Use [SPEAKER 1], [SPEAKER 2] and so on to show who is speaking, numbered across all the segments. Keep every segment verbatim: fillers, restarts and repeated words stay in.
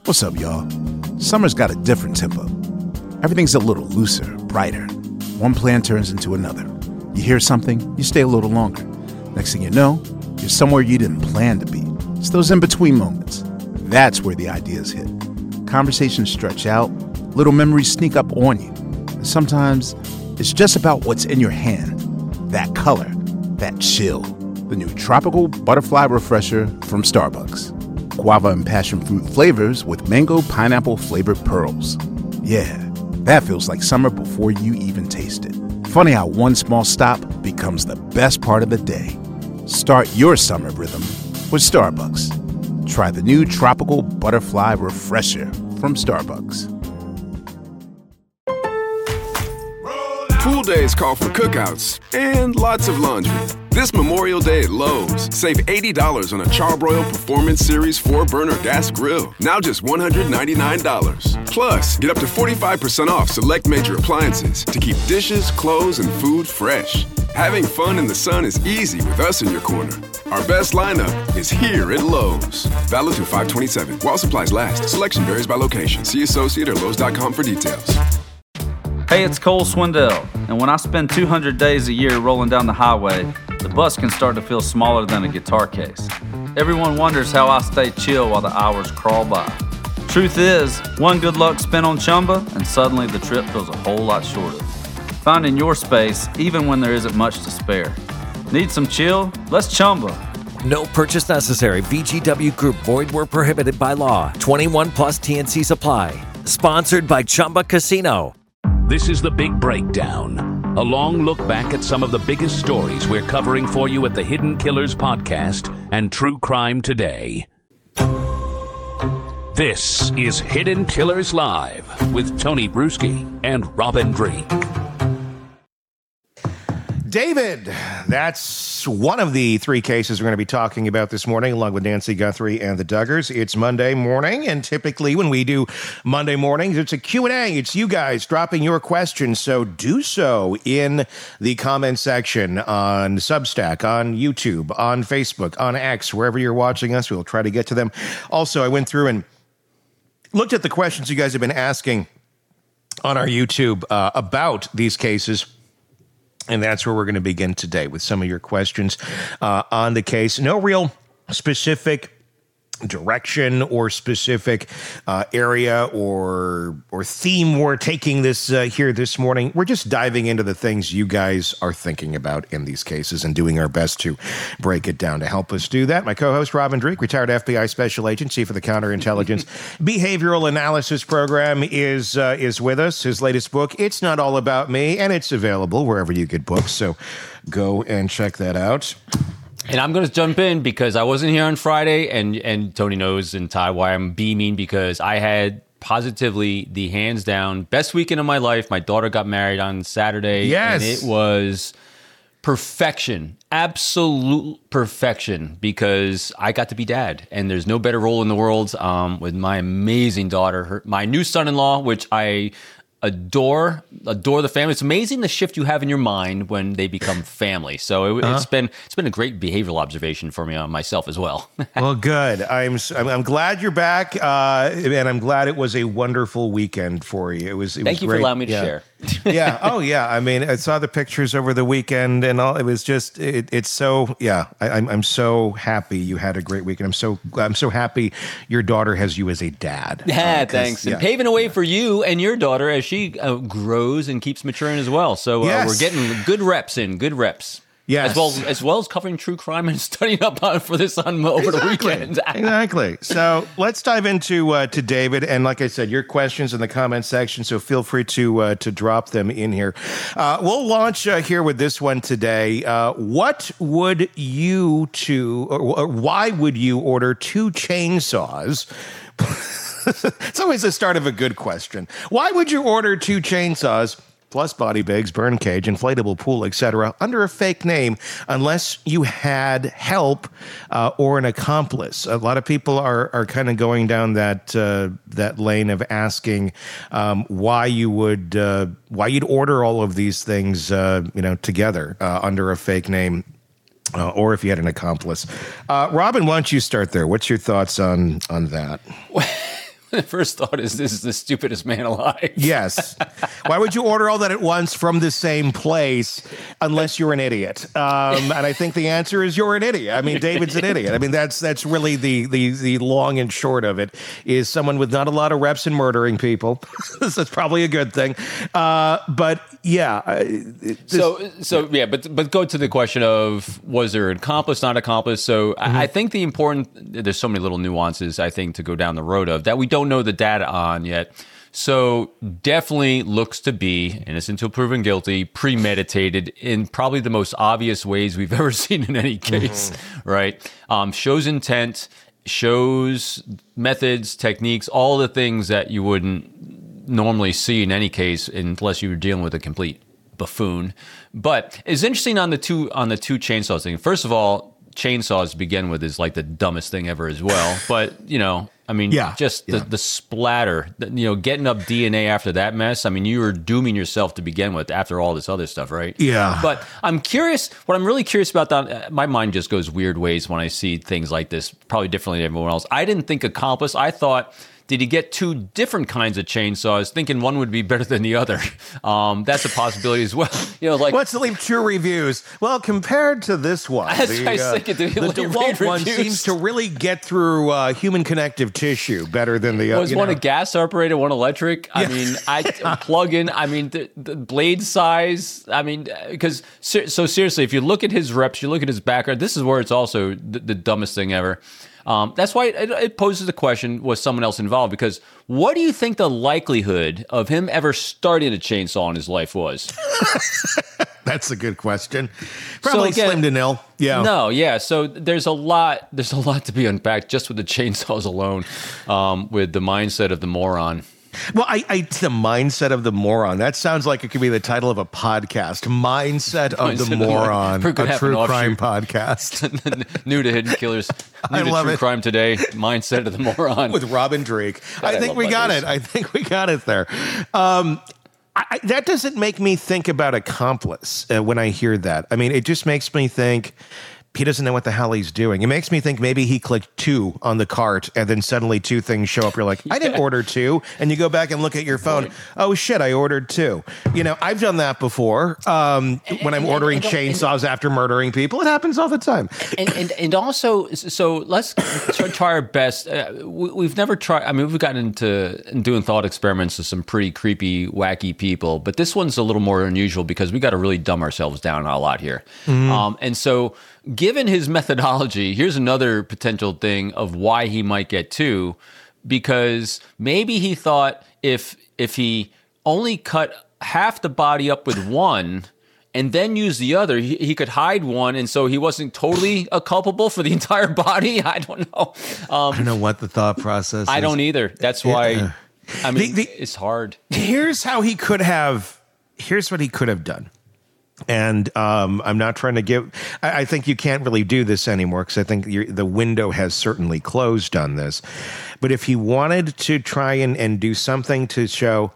[SPEAKER 1] What's up, y'all? Summer's got a different tempo. Everything's a little looser, brighter. One plan turns into another. You hear something, you stay a little longer. Next thing you know, you're somewhere you didn't plan to be. It's those in-between moments. That's where the ideas hit. Conversations stretch out, little memories sneak up on you. And sometimes it's just about what's in your hand. That color, that chill. The new Tropical Butterfly Refresher from Starbucks. Guava and passion fruit flavors with mango pineapple flavored pearls. Yeah, that feels like summer before you even taste it. Funny how one small stop becomes the best part of the day. Start your summer rhythm with Starbucks. Try the new Tropical Butterfly Refresher from Starbucks.
[SPEAKER 2] Pool days call for cookouts and lots of laundry. This Memorial Day at Lowe's, save eighty dollars on a Charbroil Performance Series four burner gas grill. Now just one hundred ninety-nine dollars. Plus, get up to forty-five percent off select major appliances to keep dishes, clothes, and food fresh. Having fun in the sun is easy with us in your corner. Our best lineup is here at Lowe's. Valid through five twenty-seven. While supplies last. Selection varies by location. See associate or Lowe's dot com for details.
[SPEAKER 3] Hey, it's Cole Swindell, and when I spend two hundred days a year rolling down the highway, the bus can start to feel smaller than a guitar case. Everyone wonders how I stay chill while the hours crawl by. Truth is, one good luck spent on Chumba, and suddenly the trip feels a whole lot shorter. Finding your space, even when there isn't much to spare. Need some chill? Let's Chumba.
[SPEAKER 4] No purchase necessary. V G W Group. Void where prohibited by law. twenty-one plus T N C supply. Sponsored by Chumba Casino.
[SPEAKER 5] This is The Big Breakdown, a long look back at some of the biggest stories we're covering for you at the Hidden Killers Podcast and True Crime Today. This is Hidden Killers Live with Tony Bruschi and Robin Drake.
[SPEAKER 6] David, that's one of the three cases we're going to be talking about this morning, along with Nancy Guthrie and the Duggars. It's Monday morning, and typically when we do Monday mornings, it's a Q and A. It's you guys dropping your questions, so do so in the comment section on Substack, on YouTube, on Facebook, on X, wherever you're watching us. We'll try to get to them. Also, I went through and looked at the questions you guys have been asking on our YouTube uh, about these cases. And that's where we're going to begin today with some of your questions uh, on the case. No real specific direction or specific uh, area or or theme we're taking this uh, here this morning. We're just diving into the things you guys are thinking about in these cases and doing our best to break it down. To help us do that, my co-host Robin Drake, retired F B I Special Agent, Chief of the Counterintelligence Behavioral Analysis Program, is uh, is with us. His latest book, It's Not All About Me, and it's available wherever you get books. So go and check that out.
[SPEAKER 7] And I'm going to jump in because I wasn't here on Friday, and, and Tony knows and Ty why I'm beaming, because I had positively the hands down best weekend of my life. My daughter got married on Saturday.
[SPEAKER 6] Yes.
[SPEAKER 7] And it was perfection, absolute perfection, because I got to be dad, and there's no better role in the world um, with my amazing daughter, her, my new son-in-law, which I adore, adore the family. It's amazing the shift you have in your mind when they become family. So it, uh-huh. it's been it's been a great behavioral observation for me on myself as well.
[SPEAKER 6] Well, good. I'm I'm, I'm glad you're back, uh, and I'm glad it was a wonderful weekend for you. It was. It
[SPEAKER 7] Thank
[SPEAKER 6] was
[SPEAKER 7] you
[SPEAKER 6] great.
[SPEAKER 7] for allowing me to
[SPEAKER 6] yeah.
[SPEAKER 7] share.
[SPEAKER 6] yeah. Oh, yeah. I mean, I saw the pictures over the weekend, and all. It was just. It, it's so. Yeah. I, I'm. I'm so happy you had a great weekend. I'm so. I'm so happy your daughter has you as a dad.
[SPEAKER 7] Yeah.
[SPEAKER 6] Uh,
[SPEAKER 7] thanks.
[SPEAKER 6] yeah.
[SPEAKER 7] And paving a way for you and your daughter as she uh, grows and keeps maturing as well. So uh,
[SPEAKER 6] yes.
[SPEAKER 7] we're getting good reps in. Good reps.
[SPEAKER 6] Yes.
[SPEAKER 7] As well, as well as covering true crime and studying up on for this on over
[SPEAKER 6] exactly.
[SPEAKER 7] the weekend.
[SPEAKER 6] Exactly. So let's dive into uh, to David, and like I said, your questions in the comment section. So feel free to uh, to drop them in here. Uh, we'll launch uh, here with this one today. Uh, what would you two, or, or why would you order two chainsaws? It's always the start of a good question. Why would you order two chainsaws, plus body bags, burn cage, inflatable pool, et cetera, under a fake name, unless you had help uh, or an accomplice? A lot of people are are kind of going down that uh, that lane of asking um, why you would uh, why you'd order all of these things, uh, you know, together uh, under a fake name. Uh, or if you had an accomplice. Uh, Robin, why don't you start there? What's your thoughts on on that?
[SPEAKER 7] the first thought is, this is the stupidest man alive.
[SPEAKER 6] Yes. Why would you order all that at once from the same place unless you're an idiot? Um, and I think the answer is you're an idiot. I mean, David's an idiot. I mean, that's that's really the the the long and short of it, is someone with not a lot of reps in murdering people. This is probably a good thing. Uh, but yeah. This,
[SPEAKER 7] so so yeah, but but go to the question of, was there an accomplice, not accomplice? So mm-hmm. I, I think the important, there's so many little nuances, I think, to go down the road of that we don't know the data on yet. So definitely looks to be innocent until proven guilty, premeditated in probably the most obvious ways we've ever seen in any case, mm-hmm. right? Um, shows intent, shows methods, techniques, all the things that you wouldn't normally see in any case unless you were dealing with a complete buffoon. But it's interesting on the two on the two chainsaws thing. First of all, chainsaws to begin with is like the dumbest thing ever as well. But, you know, I mean,
[SPEAKER 6] yeah,
[SPEAKER 7] just
[SPEAKER 6] yeah.
[SPEAKER 7] The, the splatter, the, you know, getting up D N A after that mess. I mean, you were dooming yourself to begin with after all this other stuff, right?
[SPEAKER 6] Yeah.
[SPEAKER 7] But I'm curious, what I'm really curious about, that my mind just goes weird ways when I see things like this, probably differently than everyone else. I didn't think accomplice. I thought, did he get two different kinds of chainsaws, thinking one would be better than the other? Um, that's a possibility as well. You know, like,
[SPEAKER 6] let's leave two reviews. Well, compared to this one,
[SPEAKER 7] that's
[SPEAKER 6] the,
[SPEAKER 7] what I was
[SPEAKER 6] uh,
[SPEAKER 7] thinking. Did he
[SPEAKER 6] the
[SPEAKER 7] leave
[SPEAKER 6] DeWalt one
[SPEAKER 7] reviews?
[SPEAKER 6] seems to really get through uh, human connective tissue better than the. Uh,
[SPEAKER 7] was
[SPEAKER 6] you
[SPEAKER 7] one
[SPEAKER 6] know.
[SPEAKER 7] a gas operated, one electric? I
[SPEAKER 6] Yeah.
[SPEAKER 7] mean, I plug in. I mean, the, the blade size. I mean, because so seriously, if you look at his reps, you look at his background. This is where it's also the, the dumbest thing ever. Um, that's why it, it poses the question, was someone else involved? Because what do you think the likelihood of him ever starting a chainsaw in his life was?
[SPEAKER 6] That's a good question. Probably
[SPEAKER 7] so again,
[SPEAKER 6] slim to nil. Yeah.
[SPEAKER 7] No, yeah. So there's a lot, there's a lot to be unpacked just with the chainsaws alone, um, with the mindset of the moron.
[SPEAKER 6] Well, I, I the mindset of the moron. That sounds like it could be the title of a podcast. Mindset of
[SPEAKER 7] Mindset
[SPEAKER 6] the
[SPEAKER 7] of the
[SPEAKER 6] moron,
[SPEAKER 7] We're gonna
[SPEAKER 6] a
[SPEAKER 7] have
[SPEAKER 6] true
[SPEAKER 7] an
[SPEAKER 6] crime
[SPEAKER 7] offshoot.
[SPEAKER 6] podcast.
[SPEAKER 7] New to Hidden Killers. New
[SPEAKER 6] I
[SPEAKER 7] to
[SPEAKER 6] love
[SPEAKER 7] True
[SPEAKER 6] it.
[SPEAKER 7] Crime Today. Mindset of the moron.
[SPEAKER 6] With Robin Drake.
[SPEAKER 7] God,
[SPEAKER 6] I
[SPEAKER 7] I
[SPEAKER 6] think
[SPEAKER 7] love
[SPEAKER 6] we got
[SPEAKER 7] Mondays.
[SPEAKER 6] it. I think we got it there. Um, I, I- that doesn't make me think about accomplice uh, when I hear that. I mean, it just makes me think he doesn't know what the hell he's doing. It makes me think maybe he clicked two on the cart and then suddenly two things show up. You're like, I didn't order two. And you go back and look at your phone. Oh, shit, I ordered two. You know, I've done that before um, when I'm
[SPEAKER 7] and-
[SPEAKER 6] ordering
[SPEAKER 7] and- and-
[SPEAKER 6] chainsaws after murdering people. It happens all the time.
[SPEAKER 7] and, and and also, so let's try, try our best. Uh, we, we've never tried. I mean, we've gotten into doing thought experiments with some pretty creepy, wacky people, but this one's a little more unusual because we got to really dumb ourselves down a lot here. Mm-hmm. Um, and so, given his methodology, here's another potential thing of why he might get two, because maybe he thought if if he only cut half the body up with one and then use the other, he, he could hide one, and so he wasn't totally a culpable for the entire body. I don't know. Um,
[SPEAKER 6] I don't know what the thought process is.
[SPEAKER 7] I don't either. That's why.
[SPEAKER 6] Yeah.
[SPEAKER 7] I mean,
[SPEAKER 6] The- the-
[SPEAKER 7] it's hard.
[SPEAKER 6] Here's how he could have. Here's what he could have done. And um, I'm not trying to give. I, I think you can't really do this anymore because I think you're, the window has certainly closed on this. But if he wanted to try and, and do something to show,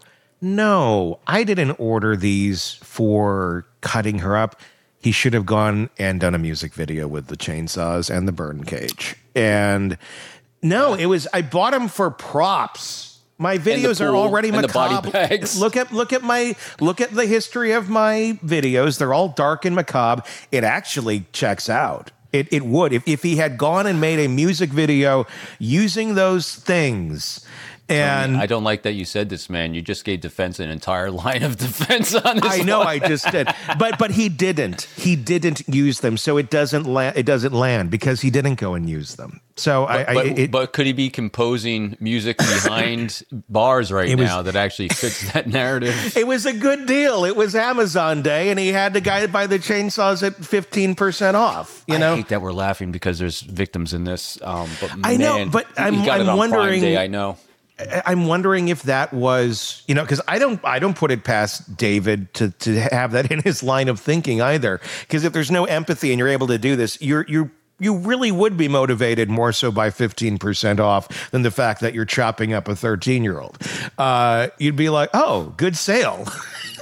[SPEAKER 6] no, I didn't order these for cutting her up, he should have gone and done a music video with the chainsaws and the burn cage. And no, it was, I bought them for props. My videos
[SPEAKER 7] pool,
[SPEAKER 6] are already
[SPEAKER 7] and the body
[SPEAKER 6] macabre.
[SPEAKER 7] bags.
[SPEAKER 6] Look at look at my look at the history of my videos. They're all dark and macabre. It actually checks out. It it would if if he had gone and made a music video using those things. And
[SPEAKER 7] I don't like that you said this, man. You just gave defense an entire line of defense on this.
[SPEAKER 6] I know
[SPEAKER 7] one.
[SPEAKER 6] I just did, but but he didn't. He didn't use them, so it doesn't land. It doesn't land because he didn't go and use them. So
[SPEAKER 7] But,
[SPEAKER 6] I,
[SPEAKER 7] but,
[SPEAKER 6] I it,
[SPEAKER 7] but could he be composing music behind bars right
[SPEAKER 6] It was-
[SPEAKER 7] now that actually fits that narrative?
[SPEAKER 6] it was a good deal. It was Amazon Day, and he had the guy buy the chainsaws at fifteen percent off. You know,
[SPEAKER 7] I hate that we're laughing because there's victims in this. Um, but
[SPEAKER 6] I know,
[SPEAKER 7] man,
[SPEAKER 6] but
[SPEAKER 7] he
[SPEAKER 6] I'm-
[SPEAKER 7] got it
[SPEAKER 6] I'm
[SPEAKER 7] on Prime
[SPEAKER 6] wondering-
[SPEAKER 7] Day, I know.
[SPEAKER 6] I'm wondering if that was, you know, because I don't, I don't put it past David to to have that in his line of thinking either. Because if there's no empathy and you're able to do this, you're you're you really would be motivated more so by fifteen percent off than the fact that you're chopping up a thirteen year old. Uh, you'd be like, oh, good sale.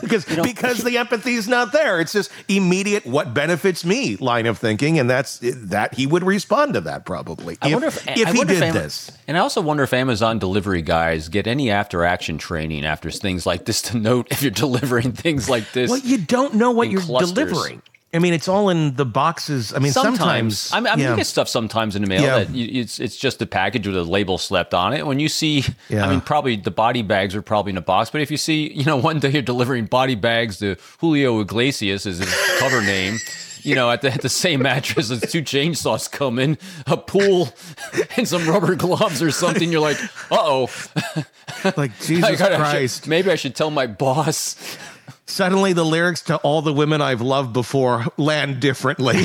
[SPEAKER 6] because
[SPEAKER 7] You know,
[SPEAKER 6] because the empathy is not there. It's just immediate what benefits me line of thinking, and that's that he would respond to that probably.
[SPEAKER 7] I
[SPEAKER 6] if,
[SPEAKER 7] wonder if,
[SPEAKER 6] if
[SPEAKER 7] I
[SPEAKER 6] he
[SPEAKER 7] wonder
[SPEAKER 6] did
[SPEAKER 7] if Am-
[SPEAKER 6] this.
[SPEAKER 7] And I also wonder if Amazon delivery guys get any after action training after things like this to note if you're delivering things like this.
[SPEAKER 6] Well, you don't know what
[SPEAKER 7] in
[SPEAKER 6] you're
[SPEAKER 7] clusters.
[SPEAKER 6] delivering. I mean, it's all in the boxes. I mean, sometimes,
[SPEAKER 7] sometimes, I mean, I mean
[SPEAKER 6] yeah.
[SPEAKER 7] you get stuff sometimes in the mail
[SPEAKER 6] Yeah.
[SPEAKER 7] that you, it's it's just a package with a label slapped on it. When you see,
[SPEAKER 6] Yeah.
[SPEAKER 7] I mean, probably the body bags are probably in a box, but if you see, you know, one day you're delivering body bags to Julio Iglesias is his cover name. You know, at the, at the same mattress as two chainsaws come in, a pool, and some rubber gloves or something. You're like, uh oh.
[SPEAKER 6] like Jesus Christ.
[SPEAKER 7] Maybe I should tell my boss.
[SPEAKER 6] Suddenly, the lyrics to "All the Women I've Loved Before" land differently.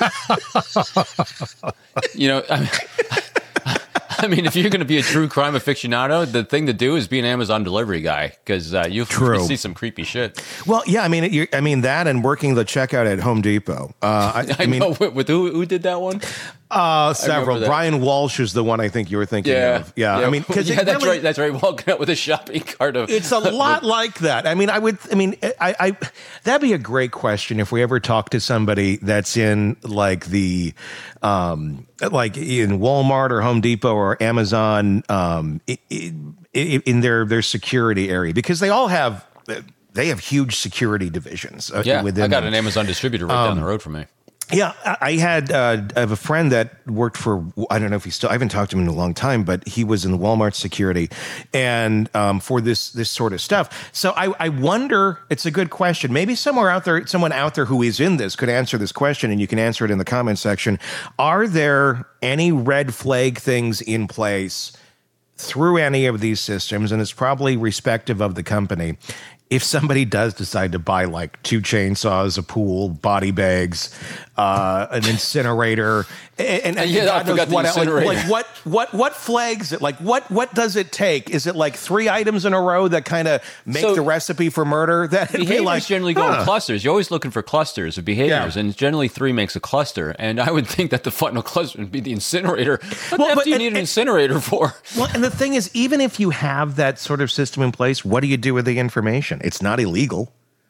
[SPEAKER 7] You know, I mean, I mean, if you're going to be a true crime aficionado, the thing to do is be an Amazon delivery guy because uh, you'll
[SPEAKER 6] True.
[SPEAKER 7] see some creepy shit.
[SPEAKER 6] Well, yeah, I mean, it, you, I mean that, and working the checkout at Home Depot. Uh, I,
[SPEAKER 7] I,
[SPEAKER 6] I mean,
[SPEAKER 7] know with, with who who did that one?
[SPEAKER 6] uh, several.
[SPEAKER 7] that.
[SPEAKER 6] Brian Walsh is the one I think you were thinking of. Yeah, I mean, because
[SPEAKER 7] yeah, that's
[SPEAKER 6] really,
[SPEAKER 7] right. That's right. Walking out with a shopping cart of
[SPEAKER 6] It's a lot like that. I mean, I would. I mean, I, I. That'd be a great question if we ever talk to somebody that's in like the, um, like in Walmart or Home Depot or Amazon, um, i- i- i- in their their security area, because they all have they have huge security divisions. Uh,
[SPEAKER 7] Yeah,
[SPEAKER 6] within
[SPEAKER 7] I got
[SPEAKER 6] them.
[SPEAKER 7] an Amazon distributor right down the road from me.
[SPEAKER 6] Yeah, I I had uh, I have a friend that worked for, I don't know if he still, I haven't talked to him in a long time, but he was in Walmart security and um, for this this sort of stuff. So I, I wonder, it's a good question. Maybe somewhere out there, someone out there who is in this could answer this question, and you can answer it in the comment section. Are there any red flag things in place through any of these systems? And it's probably respective of the company. If somebody does decide to buy like two chainsaws, a pool, body bags, uh, an incinerator, and, and
[SPEAKER 7] Yeah, I
[SPEAKER 6] God knows
[SPEAKER 7] forgot the
[SPEAKER 6] what, else, like,
[SPEAKER 7] incinerator.
[SPEAKER 6] like what what what flags it? Like what what does it take? Is it like three items in a row that kind of make
[SPEAKER 7] So-
[SPEAKER 6] the recipe for murder? That it'd be
[SPEAKER 7] Behaviors
[SPEAKER 6] like
[SPEAKER 7] generally go in
[SPEAKER 6] huh.
[SPEAKER 7] clusters. You're always looking for clusters of behaviors,
[SPEAKER 6] Yeah.
[SPEAKER 7] and generally three makes a cluster. And I would think that the final cluster would be the incinerator. What
[SPEAKER 6] Well,
[SPEAKER 7] the F
[SPEAKER 6] but-
[SPEAKER 7] do you
[SPEAKER 6] and-
[SPEAKER 7] need an
[SPEAKER 6] and-
[SPEAKER 7] incinerator for?
[SPEAKER 6] Well, and the thing is, even if you have that sort of system in place, what do you do with the information? It's not illegal.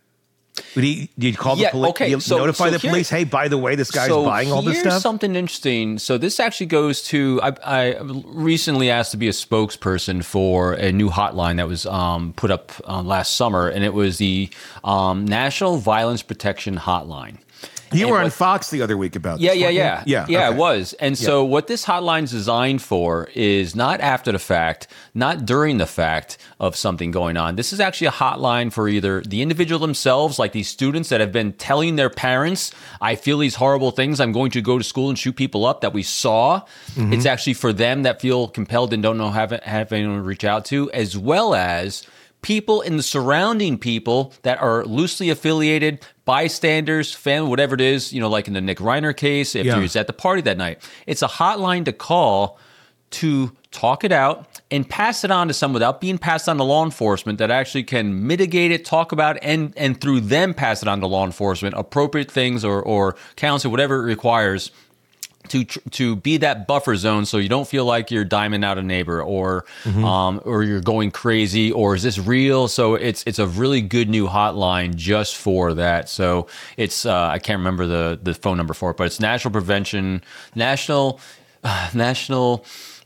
[SPEAKER 6] Do you, do you call the
[SPEAKER 7] Yeah,
[SPEAKER 6] police?
[SPEAKER 7] okay,
[SPEAKER 6] You
[SPEAKER 7] so-
[SPEAKER 6] notify
[SPEAKER 7] so
[SPEAKER 6] the
[SPEAKER 7] here-
[SPEAKER 6] police. Hey, by the way, this guy's
[SPEAKER 7] so
[SPEAKER 6] buying all this
[SPEAKER 7] here's
[SPEAKER 6] stuff.
[SPEAKER 7] something interesting. So this actually goes to I, I recently asked to be a spokesperson for a new hotline that was um, put up uh, last summer, and it was the um, National Violence Protection Hotline.
[SPEAKER 6] You
[SPEAKER 7] And
[SPEAKER 6] were on
[SPEAKER 7] what-
[SPEAKER 6] Fox the other week about
[SPEAKER 7] Yeah,
[SPEAKER 6] this.
[SPEAKER 7] yeah,
[SPEAKER 6] weren't you?
[SPEAKER 7] yeah,
[SPEAKER 6] yeah,
[SPEAKER 7] yeah.
[SPEAKER 6] okay.
[SPEAKER 7] It was, and so what this hotline's designed for is not after the fact, not during the fact of something going on. This is actually a hotline for either the individual themselves, like these students that have been telling their parents, "I feel these horrible things. I'm going to go to school and shoot people up." That we saw.
[SPEAKER 6] Mm-hmm.
[SPEAKER 7] It's actually for them that feel compelled and don't know have have anyone to reach out to, as well as people in the surrounding people that are loosely affiliated, bystanders, family, whatever it is, you know, like in the Nick Reiner case, if
[SPEAKER 6] Yeah.
[SPEAKER 7] he was at the party that night. It's a hotline to call to talk it out and pass it on to someone without being passed on to law enforcement that actually can mitigate it, talk about it, and, and through them pass it on to law enforcement, appropriate things or, or counsel, whatever it requires to tr- to be that buffer zone, so you don't feel like you're diming out a neighbor or um, or you're going crazy, or is this real? So it's it's a really good new hotline just for that. So it's uh, I can't remember the the phone number for it, but it's National Prevention National uh, National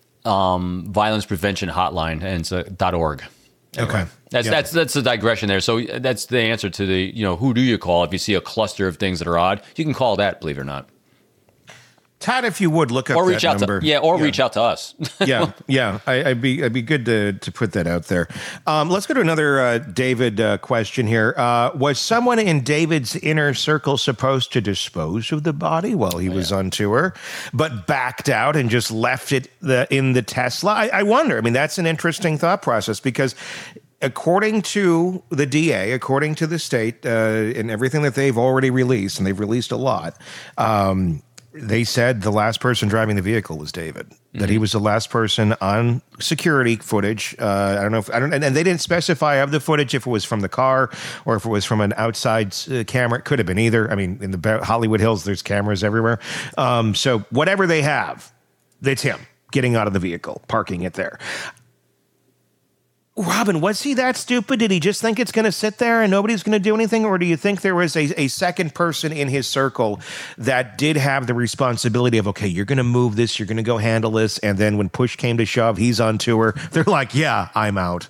[SPEAKER 7] um, Violence Prevention Hotline, and it's uh, .org.
[SPEAKER 6] Okay.
[SPEAKER 7] That's
[SPEAKER 6] Yeah.
[SPEAKER 7] that's that's a digression there. So that's the answer to the you know who do you call if you see a cluster of things that are odd? You can call that, believe it or not.
[SPEAKER 6] Todd, if you would look up
[SPEAKER 7] Or reach
[SPEAKER 6] that
[SPEAKER 7] out
[SPEAKER 6] number.
[SPEAKER 7] to yeah, or reach out to us.
[SPEAKER 6] yeah, yeah. I, I'd be I'd be good to to put that out there. Um, let's go to another uh, David uh, question here. Uh, was someone in David's inner circle supposed to dispose of the body while he was on tour, but backed out and just left it the, in the Tesla? I, I wonder. I mean, that's an interesting thought process because, according to the D A, according to the state, uh, and everything that they've already released, and they've released a lot. Um, They said the last person driving the vehicle was David. That
[SPEAKER 7] Mm-hmm.
[SPEAKER 6] he was the last person on security footage. Uh, I don't know if I don't, and they didn't specify of the footage if it was from the car or if it was from an outside uh, camera. It could have been either. I mean, in the Be- Hollywood Hills, there's cameras everywhere. Um, so whatever they have, it's him getting out of the vehicle, parking it there. Robin, was he that stupid? Did he just think it's going to sit there and nobody's going to do anything? Or do you think there was a, a second person in his circle that did have the responsibility of, okay, you're going to move this, you're going to go handle this, and then when push came to shove, he's on tour. They're like, yeah, I'm out.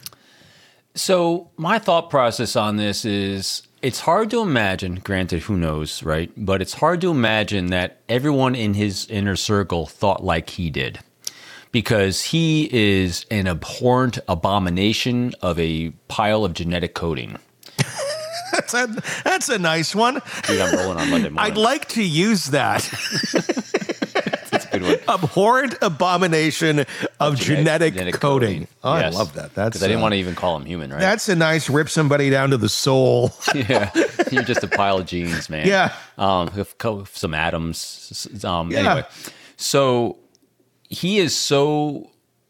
[SPEAKER 7] So my thought process on this is it's hard to imagine, granted, who knows, right? But it's hard to imagine that everyone in his inner circle thought like he did. Because he is an abhorrent abomination of a pile of genetic coding.
[SPEAKER 6] that's, a, that's a nice one.
[SPEAKER 7] Dude, I'm rolling on Monday morning.
[SPEAKER 6] I'd like to use that.
[SPEAKER 7] That's a good one.
[SPEAKER 6] Abhorrent abomination of, of genetic, genetic coding. coding. Oh, yes. I love that. That's
[SPEAKER 7] I didn't
[SPEAKER 6] uh,
[SPEAKER 7] want to even call him human, right?
[SPEAKER 6] That's a nice rip somebody down to the soul.
[SPEAKER 7] Yeah, you're just a pile of genes, man.
[SPEAKER 6] Yeah.
[SPEAKER 7] Um, some atoms. Um,
[SPEAKER 6] yeah.
[SPEAKER 7] Anyway, so... He is so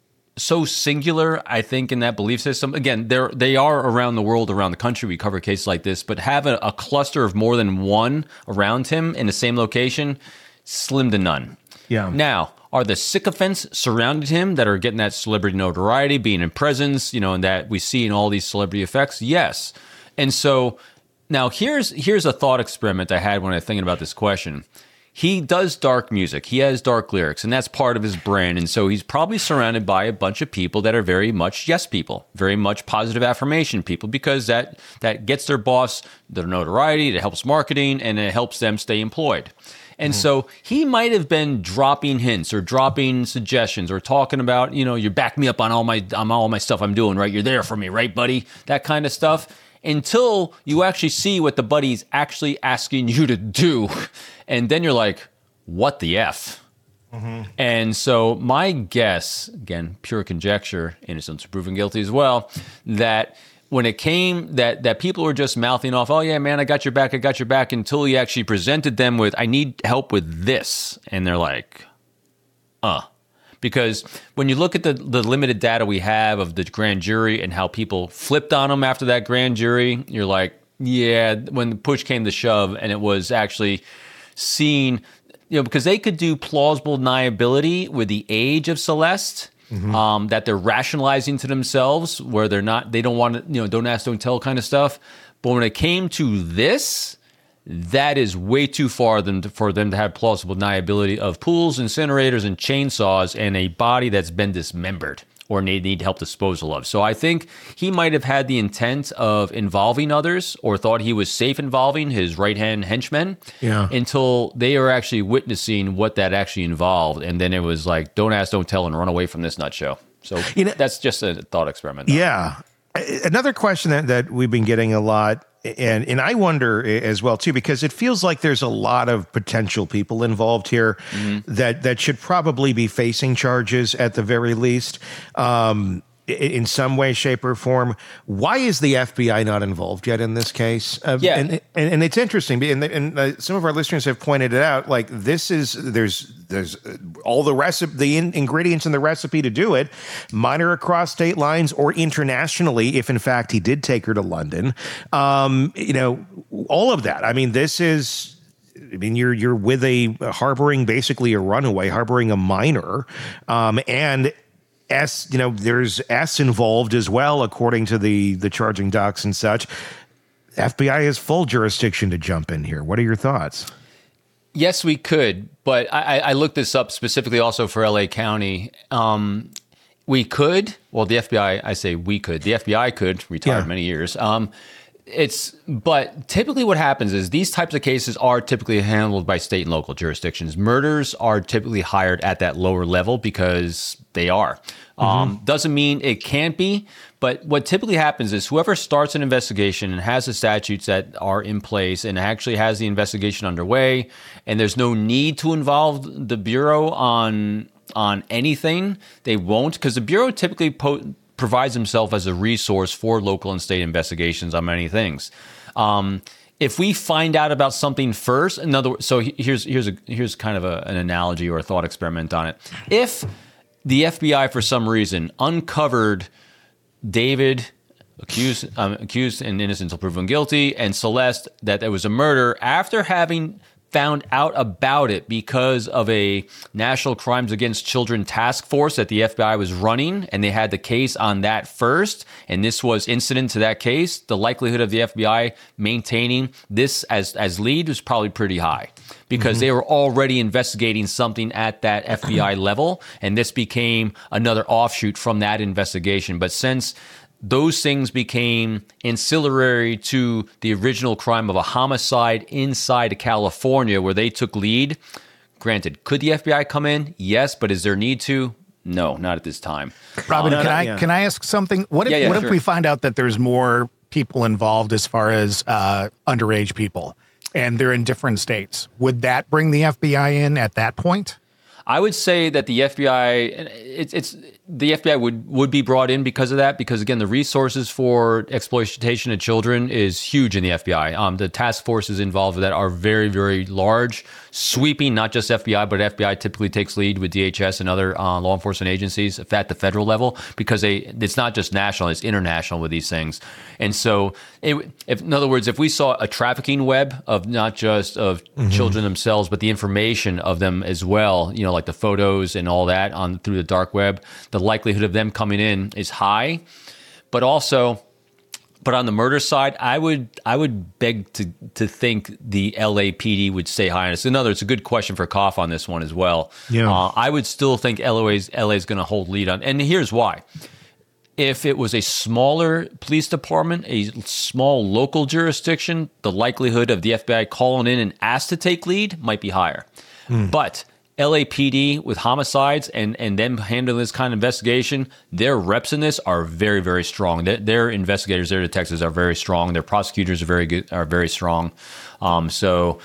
[SPEAKER 7] so singular, I think, in that belief system. Again, they're they are around the world, around the country. We cover cases like this, but have a, a cluster of more than one around him in the same location, slim to none.
[SPEAKER 6] Yeah.
[SPEAKER 7] Now, are the sycophants surrounding him that are getting that celebrity notoriety, being in presence, you know, and that we see in all these celebrity effects? Yes. And so now here's here's a thought experiment I had when I was thinking about this question. He does dark music. He has dark lyrics, and that's part of his brand. And so he's probably surrounded by a bunch of people that are very much yes people, very much positive affirmation people, because that, that gets their boss their notoriety, it helps marketing, and it helps them stay employed. And mm-hmm. so he might have been dropping hints or dropping suggestions or talking about, you know, you back me up on all my on all my stuff I'm doing, right? You're there for me, right, buddy? That kind of stuff. Until you actually see what the buddy's actually asking you to do. And then you're like, what the F? Mm-hmm. And so my guess, again, pure conjecture, innocent until proven guilty as well, that when it came, that that people were just mouthing off, oh yeah, man, I got your back, I got your back, until he actually presented them with, I need help with this. And they're like, uh. Because when you look at the, the limited data we have of the grand jury and how people flipped on him after that grand jury, you're like, yeah, when the push came to shove and it was actually seen, you know, because they could do plausible deniability with the age of Celeste, mm-hmm. um, that they're rationalizing to themselves where they're not, they don't want to, you know, don't ask, don't tell kind of stuff. But when it came to this, that is way too far than to, for them to have plausible deniability of pools, incinerators, and chainsaws and a body that's been dismembered or need, need help disposal of. So I think he might have had the intent of involving others or thought he was safe involving his right-hand henchmen
[SPEAKER 6] yeah.
[SPEAKER 7] until they are actually witnessing what that actually involved. And then it was like, don't ask, don't tell, and run away from this nut show. So you know, that's just a thought experiment.
[SPEAKER 6] Yeah. Another question that, that we've been getting a lot, and and I wonder as well, too, because it feels like there's a lot of potential people involved here mm-hmm. that, that should probably be facing charges at the very least. Um, in some way, shape, or form. Why is the F B I not involved yet in this case? Uh,
[SPEAKER 7] yeah.
[SPEAKER 6] And, and, and it's interesting, and, and uh, some of our listeners have pointed it out, like this is, there's there's all the recipe, the in, ingredients in the recipe to do it, minor across state lines or internationally, if in fact he did take her to London. Um, you know, all of that. I mean, this is... I mean, you're you're with a harboring, basically a runaway, harboring a minor, um, and S, you know, there's S involved as well, according to the the charging docs and such. F B I has full jurisdiction to jump in here. What are your thoughts?
[SPEAKER 7] Yes, we could, but I, I looked this up specifically also for L A County. Um, we could, well, the F B I, I say we could. The F B I could, retired yeah. many years. Um, It's, but typically what happens is these types of cases are typically handled by state and local jurisdictions. Murders are typically hired at that lower level because they are. Mm-hmm. Um, doesn't mean it can't be, but what typically happens is whoever starts an investigation and has the statutes that are in place and actually has the investigation underway, and there's no need to involve the Bureau on on anything, they won't, because the Bureau typically po- provides himself as a resource for local and state investigations on many things. Um, if we find out about something first, in other words, so here's here's a here's kind of a, an analogy or a thought experiment on it. If the F B I for some reason uncovered David accused um, accused and innocent until proven guilty, and Celeste that there was a murder after having found out about it because of a National Crimes Against Children task force that the F B I was running, and they had the case on that first, and this was incident to that case, the likelihood of the F B I maintaining this as, as lead was probably pretty high because mm-hmm. they were already investigating something at that F B I level, and this became another offshoot from that investigation. But since those things became ancillary to the original crime of a homicide inside of California where they took lead. Granted, could the F B I come in? Yes, but is there need to? No, not at this time.
[SPEAKER 8] Robin,
[SPEAKER 7] Uh,
[SPEAKER 8] can I
[SPEAKER 6] yeah.
[SPEAKER 8] can I ask something? What if
[SPEAKER 7] Yeah, yeah,
[SPEAKER 8] what
[SPEAKER 7] sure.
[SPEAKER 8] if we find out that there's more people involved as far as uh, underage people, and they're in different states? Would that bring the F B I in at that point?
[SPEAKER 7] I would say that the F B I, it's, it's the F B I would, would be brought in because of that. Because again, the resources for exploitation of children is huge in the F B I. Um, the task forces involved with that are very, very large, sweeping. Not just F B I, but F B I typically takes lead with D H S and other uh, law enforcement agencies at the federal level because they it's not just national; it's international with these things. And so, it, if, in other words, if we saw a trafficking web of not just of mm-hmm. children themselves, but the information of them as well, you know, like the photos and all that on through the dark web, the likelihood of them coming in is high. But also, but on the murder side, I would I would beg to to think the L A P D would stay high on this. Another, it's a good question for Koff on this one as well.
[SPEAKER 6] Yeah.
[SPEAKER 7] Uh, I would still think L A's L A is going to hold lead on, and here's why. If it was a smaller police department, a small local jurisdiction, the likelihood of the F B I calling in and asked to take lead might be higher. Mm. But L A P D with homicides and, and them handling this kind of investigation, their reps in this are very, very strong. Their, their investigators, their detectives are very strong. Their prosecutors are very good, are very strong. Um, so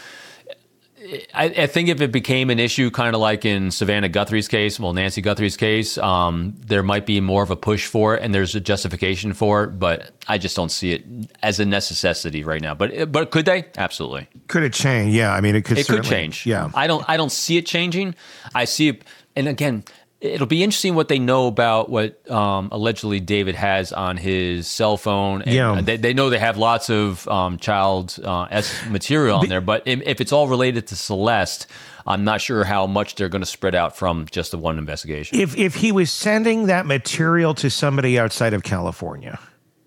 [SPEAKER 7] I, I think if it became an issue, kind of like in Savannah Guthrie's case, well, Nancy Guthrie's case, um, there might be more of a push for it, and there's a justification for it. But I just don't see it as a necessity right now. But but could they? Absolutely.
[SPEAKER 6] Could it change? Yeah, I mean, it could.
[SPEAKER 7] It could
[SPEAKER 6] certainly-
[SPEAKER 7] change.
[SPEAKER 6] Yeah,
[SPEAKER 7] I don't. I don't see it changing. I see it, and again, it'll be interesting what they know about what um, allegedly David has on his cell phone. And
[SPEAKER 6] Yeah.
[SPEAKER 7] they, they know they have lots of um, child uh, S material on there, but if, if it's all related to Celeste, I'm not sure how much they're going to spread out from just the one investigation.
[SPEAKER 6] If if he was sending that material to somebody outside of California.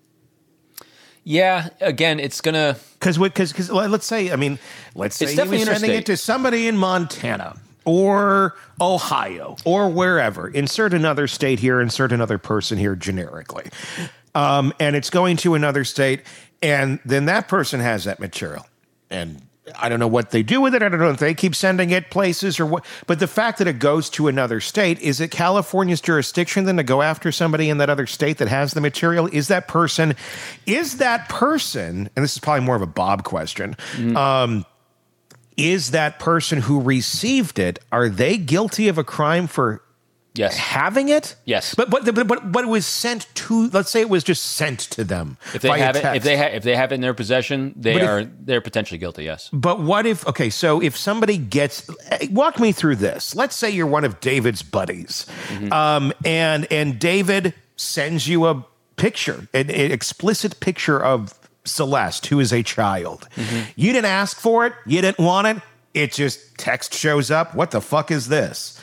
[SPEAKER 7] Yeah, again, it's gonna
[SPEAKER 6] Because because because let's say I mean let's say
[SPEAKER 7] It's
[SPEAKER 6] he
[SPEAKER 7] definitely
[SPEAKER 6] was sending it
[SPEAKER 7] interstate.
[SPEAKER 6] to somebody in Montana or Ohio or wherever. Insert another state here. Insert another person here generically, um, and it's going to another state, and then that person has that material, and I don't know what they do with it. I don't know if they keep sending it places or what. But the fact that it goes to another state, is it California's jurisdiction then to go after somebody in that other state that has the material? Is that person, is that person, and this is probably more of a Bob question, mm. um, is that person who received it, are they guilty of a crime for
[SPEAKER 7] yes,
[SPEAKER 6] having it?
[SPEAKER 7] Yes.
[SPEAKER 6] But but but but, but it was sent to, let's say it was just sent to them.
[SPEAKER 7] if they
[SPEAKER 6] via
[SPEAKER 7] have it,
[SPEAKER 6] text.
[SPEAKER 7] if they ha- if they have it in their possession, they
[SPEAKER 6] But if-
[SPEAKER 7] are they're potentially guilty. Yes.
[SPEAKER 6] But what if, okay, so if somebody gets, walk me through this. Let's say you're one of David's buddies, mm-hmm. um, and and David sends you a picture, an, an explicit picture of Celeste, who is a child. Mm-hmm. You didn't ask for it. You didn't want it. It just text shows up. What the fuck is this?